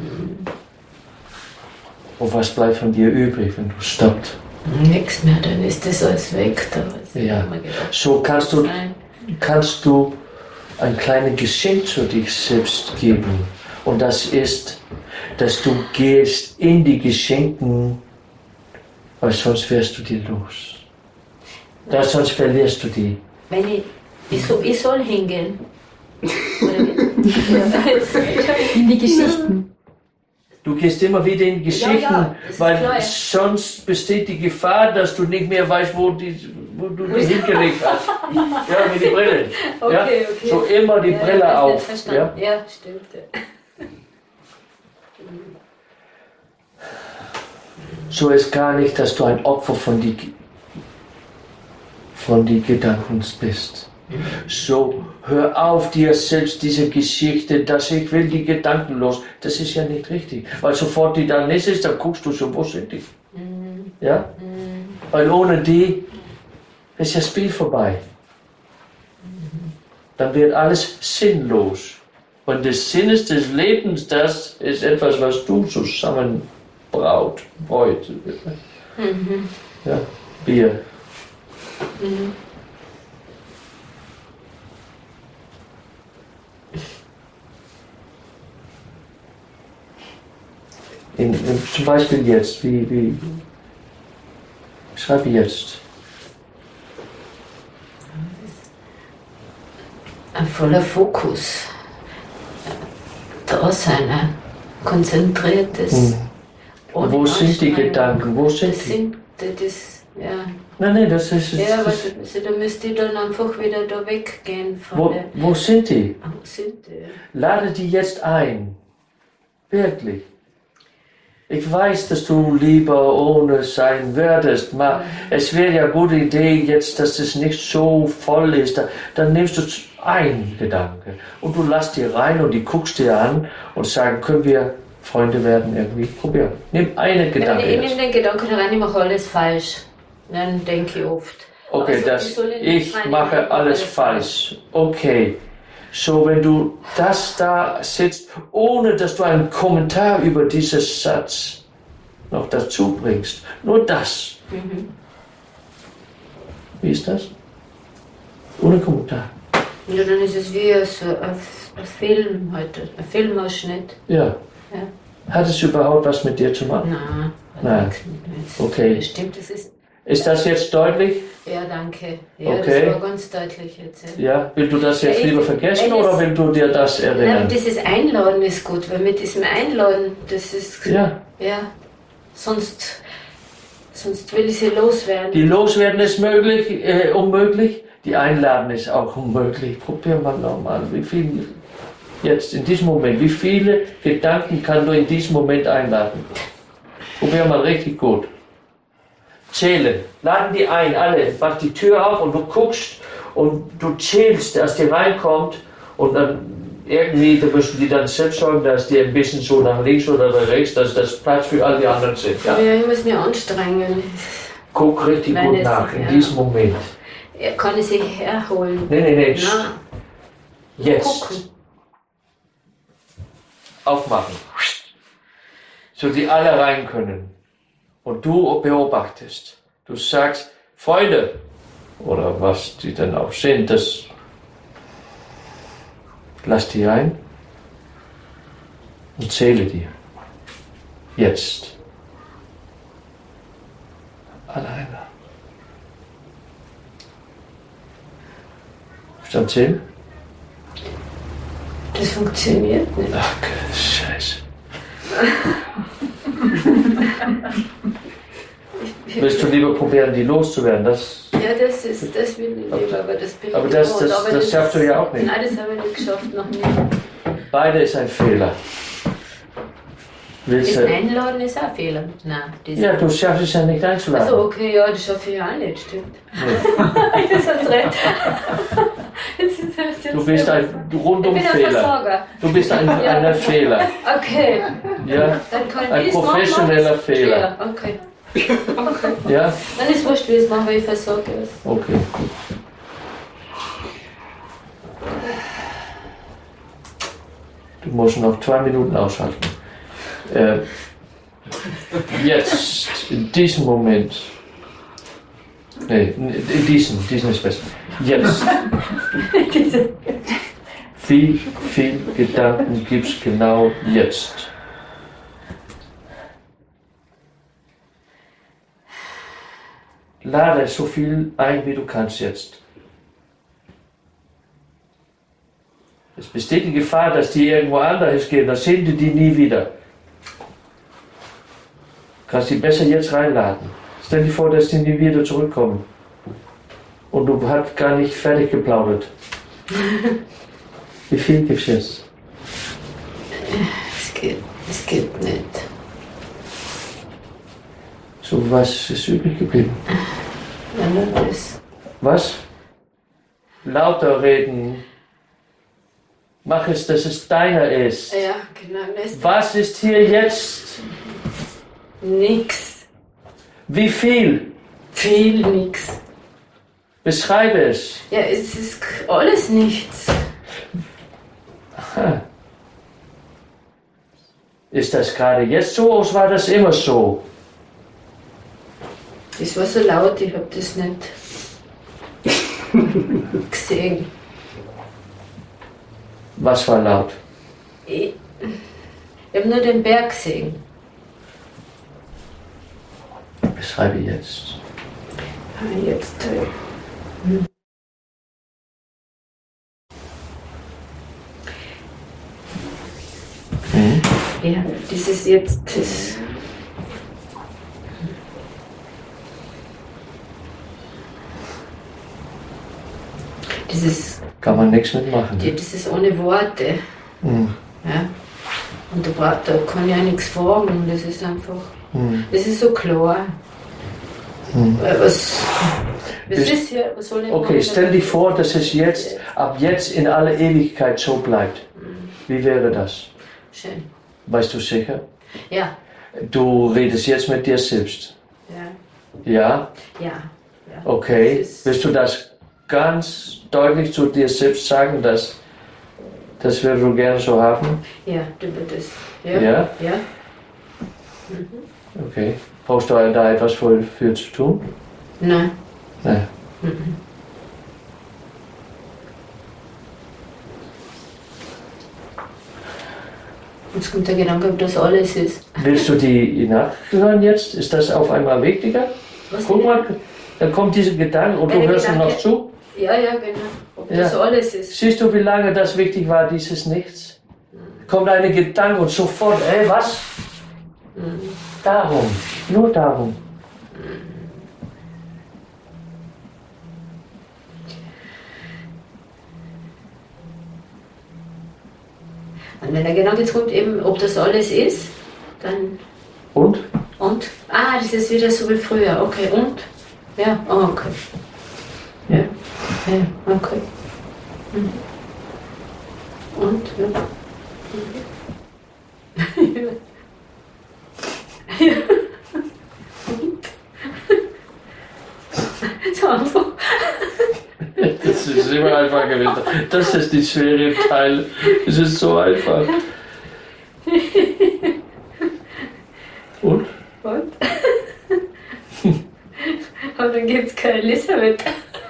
Und was bleibt von dir übrig, wenn du stoppst? Nix mehr, dann ist das alles weg. Da ist Ja. immer gedacht, So kannst du, nein. kannst du ein kleines Geschenk zu dich selbst geben. Und das ist, dass du gehst in die Geschenken, weil sonst wirst du die los. Da, sonst verlierst du die. Wenn ich, ich, soll, ich soll hingehen. Oder wie? In die Geschichten. Du gehst immer wieder in die Geschichten, Ja, ja, das ist weil klar. sonst besteht die Gefahr, dass du nicht mehr weißt, wo, die, wo du die hingelegt hast. Ja, wie die Brille. Okay, ja? okay. So immer die Ja, Brille ich hab's auf. nicht verstanden. Ja? Ja, stimmt. Ja. So ist gar nicht, dass du ein Opfer von die, von die Gedanken bist. So, hör auf dir selbst diese Geschichte, dass ich will die Gedanken los. Das ist ja nicht richtig. Weil sofort die dann nicht ist, dann guckst du so, wo sind die? Ja? Weil ohne die ist das Spiel vorbei. Dann wird alles sinnlos. Und des Sinnes des Lebens, das ist etwas, was du zusammen braut, bräut. Mhm. Ja, Bier. Mhm. In, in, zum Beispiel jetzt, wie, wie schreibe jetzt. Ein voller Fokus. Da sein, ein konzentriertes. Hm. ohne Wo sind die Anstrengung. Gedanken? Wo sind Das die? sind, das, ja. Nein, nein, das ist. Ja, aber das, also, da müsste ich dann einfach wieder da weggehen von wo, der. wo sind die? Ah, wo sind die? Lade die jetzt ein. Wirklich. Ich weiß, dass du lieber ohne sein würdest. Ma, es wäre ja eine gute Idee jetzt, dass es nicht so voll ist. Da, dann nimmst du einen Gedanke und du lässt die rein und die guckst dir an und sagen, können wir Freunde werden irgendwie? Probieren. Nimm einen Wenn Gedanke ich jetzt. nehme den Gedanken rein, ich mache alles falsch. Dann denke ich oft. Okay, Also, das, ich soll ihn nicht ich reinnehmen, mache ich alles falsch. Okay. So, wenn du das da sitzt, ohne dass du einen Kommentar über diesen Satz noch dazu bringst, nur das. Mhm. Wie ist das? Ohne Kommentar. Ja, dann ist es wie so ein, ein Film heute, ein Filmausschnitt. Ja. Ja. Hat es überhaupt was mit dir zu machen? Nein, Nein. nichts mit mir. Okay. Stimmt, das ist. Ist das jetzt deutlich? Ja, danke. Ja, Okay. das war ganz deutlich jetzt. Ja. Ja. Willst du das jetzt Ja, ich- lieber vergessen weil es- oder willst du dir das Nein, erinnern? dieses Einladen ist gut, weil mit diesem Einladen, das ist. Ja. Ja. Sonst, sonst will ich sie loswerden. Die Loswerden ist möglich, äh, unmöglich. Die Einladen ist auch unmöglich. Probier mal nochmal. Wie viel jetzt in diesem Moment, wie viele Gedanken kannst du in diesem Moment einladen? Probier mal richtig gut. Zählen. Laden die ein, alle. Mach die Tür auf und du guckst und du zählst, dass die reinkommt und dann irgendwie, da müssen die dann selbst sorgen, dass die ein bisschen so nach links oder nach rechts, dass das Platz für all die anderen sind. Ja? Ja, ich muss mich anstrengen. Guck richtig Wenn gut es- nach, in ja. diesem Moment. Er kann es sich herholen. Nee, nee, nee, Nein. jetzt. Gucken. Aufmachen. So die alle rein können. Und du beobachtest. Du sagst, Freunde, oder was die dann auch sind, das lass die rein und zähle die. Jetzt. Alleine. Stand zehn? Das funktioniert nicht. Ach, Scheiße. Willst du lieber probieren, die loszuwerden? Das, Ja, das ist, das will ich lieber, aber das bin aber ich das- gewohnt. das- Aber das schaffst du ja auch nicht. Nein, das habe ich nicht geschafft, noch nie. beide ist ein Fehler. Willst Das du? Einladen ist auch ein Fehler. Nein, das Ja, du schaffst es ja nicht einzuladen. Also okay, ja, das schaffe ich ja auch nicht, stimmt. Das hast recht. Das ist hast jetzt Du bist ein Ich bin rundum ein Fehler. Versorger. Du bist ein, Ja. ein Fehler. Okay, Ja, dann kann Ein ich es machen. professioneller mach's Fehler. schwer. Okay. Okay. ja, Dann ist wurscht, wie ich es mache, weil ich versorge es. okay. Du musst noch zwei Minuten aushalten. Äh, jetzt, in diesem Moment. Nee, in diesem, diesen ist besser. Jetzt. Wie viel Gedanken gibt's genau jetzt? Lade so viel ein, wie du kannst jetzt. Es besteht die Gefahr, dass die irgendwo anders gehen, dann sehen die die nie wieder. Kannst die besser jetzt reinladen. Stell dir vor, dass die nie wieder zurückkommen. Und du hast gar nicht fertig geplaudert. Wie viel gibt's jetzt? Es geht, es geht nicht. So, was ist übrig geblieben? Ja, nur das. Was? Lauter reden. Mach es, dass es deiner ist. Ja, genau. Das Was ist hier jetzt? nix. Wie viel? Viel nix. Beschreibe es. Ja, es ist alles nichts. Ha. Ist das gerade jetzt so oder war das immer so? Das war so laut, ich habe das nicht gesehen. Was war laut? Ich, ich habe nur den Berg gesehen. Beschreibe jetzt. Ah, jetzt. äh, Hm? Ja, das ist jetzt das. Das ist, Kann man nichts mitmachen. ja, das ist ohne Worte. Hm. Ja? Und da, braucht- da kann ich auch nichts fragen. Das ist einfach. Hm. Das ist so klar. Hm. Äh, Was, was Bist- ist hier? Was soll ich Okay, machen? stell dir vor, dass es jetzt, ab jetzt in alle Ewigkeit so bleibt. Wie wäre das? Schön. Weißt du sicher? Ja, Du redest jetzt mit dir selbst. ja, Ja? ja. ja. Okay. Das ist- Willst du das ganz deutlich zu dir selbst sagen, dass das würdest du gerne so haben? Ja, du würdest. Ja? Ja? Ja. Okay. Brauchst du da etwas für, für zu tun? Nein. Nein. Jetzt kommt der Gedanke, ob das alles ist. Willst du die nachhören jetzt? Ist das auf einmal wichtiger? Was Guck denn? mal, dann kommt dieser Gedanke und du Welcher hörst ihm noch Gedanke? zu. Ja, ja, genau. Ob Ja. das alles ist. Siehst du, wie lange das wichtig war, dieses Nichts? Kommt eine Gedanke und sofort, ey, was? Darum, nur darum. Und wenn der Gedanke jetzt kommt, eben, ob das alles ist, dann. Und? Und? Ah, das ist wieder so wie früher. Okay, und? Ja, oh, okay. Ja, ja, okay. Mhm. Und? Ja. Mhm. Ja. Und? Es ist immer einfach gewesen. Das ist die schwere Teil. Es ist so einfach. Und? Und? Aber dann gibt es keine Elisabeth.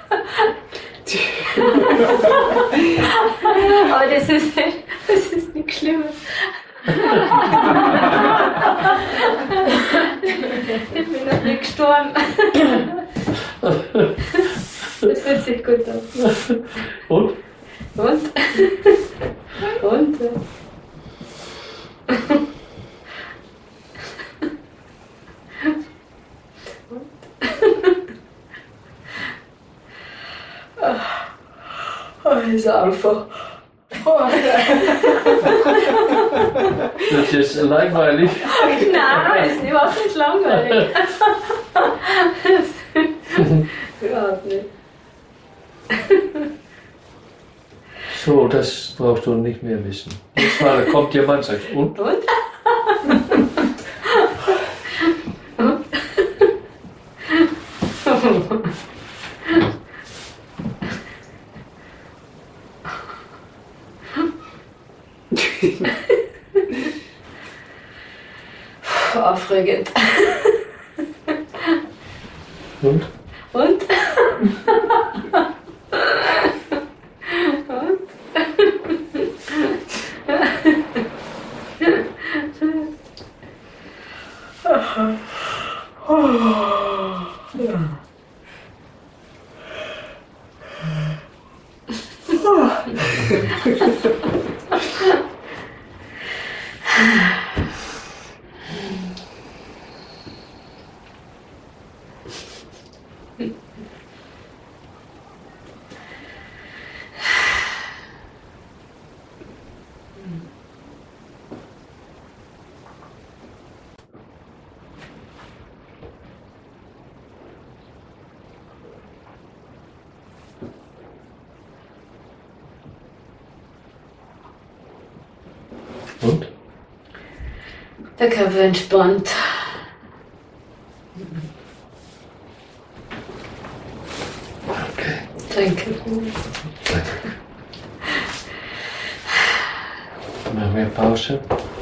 Aber das ist, das ist nichts Schlimmes. Ich bin noch nicht gestorben. Das hört sich gut an. Und? Und? Und? Oh, ist einfach. Oh. Das ist langweilig. Nein, das ist überhaupt nicht langweilig. Überhaupt nicht. So, das brauchst du nicht mehr wissen. Jetzt mal kommt jemand und sagt, und? Und? Aufregend. Und? Und? Und? Der Körper entspannt. Okay. Danke. Machen wir Pause.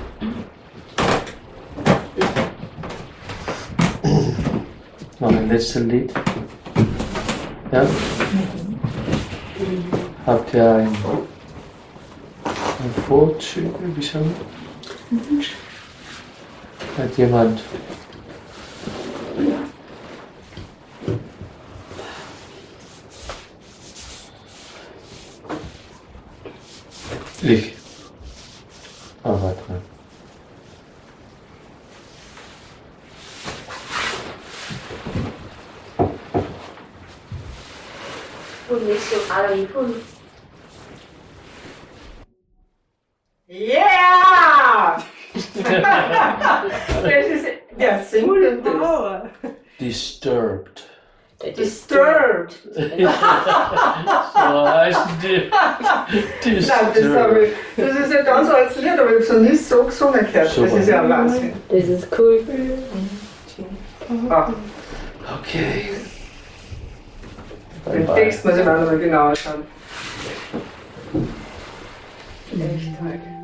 Noch ein letztes Lied. Ja? Habt ihr ein, ein Vorzüge? Wie schon? Hat jemand? Ich. Ah, warte mal. Yeah! Das ist der singt und das. Disturbed. Disturbed. So heißt die. Nein, das, habe ich, das ist ein ganz altes Lied, aber ich habe es noch nie so gesungen gehört. Super. Das ist ja ein Wahnsinn. Das ist cool. Ah, Okay. den Text muss ich mir noch mal genau anschauen. Echt toll.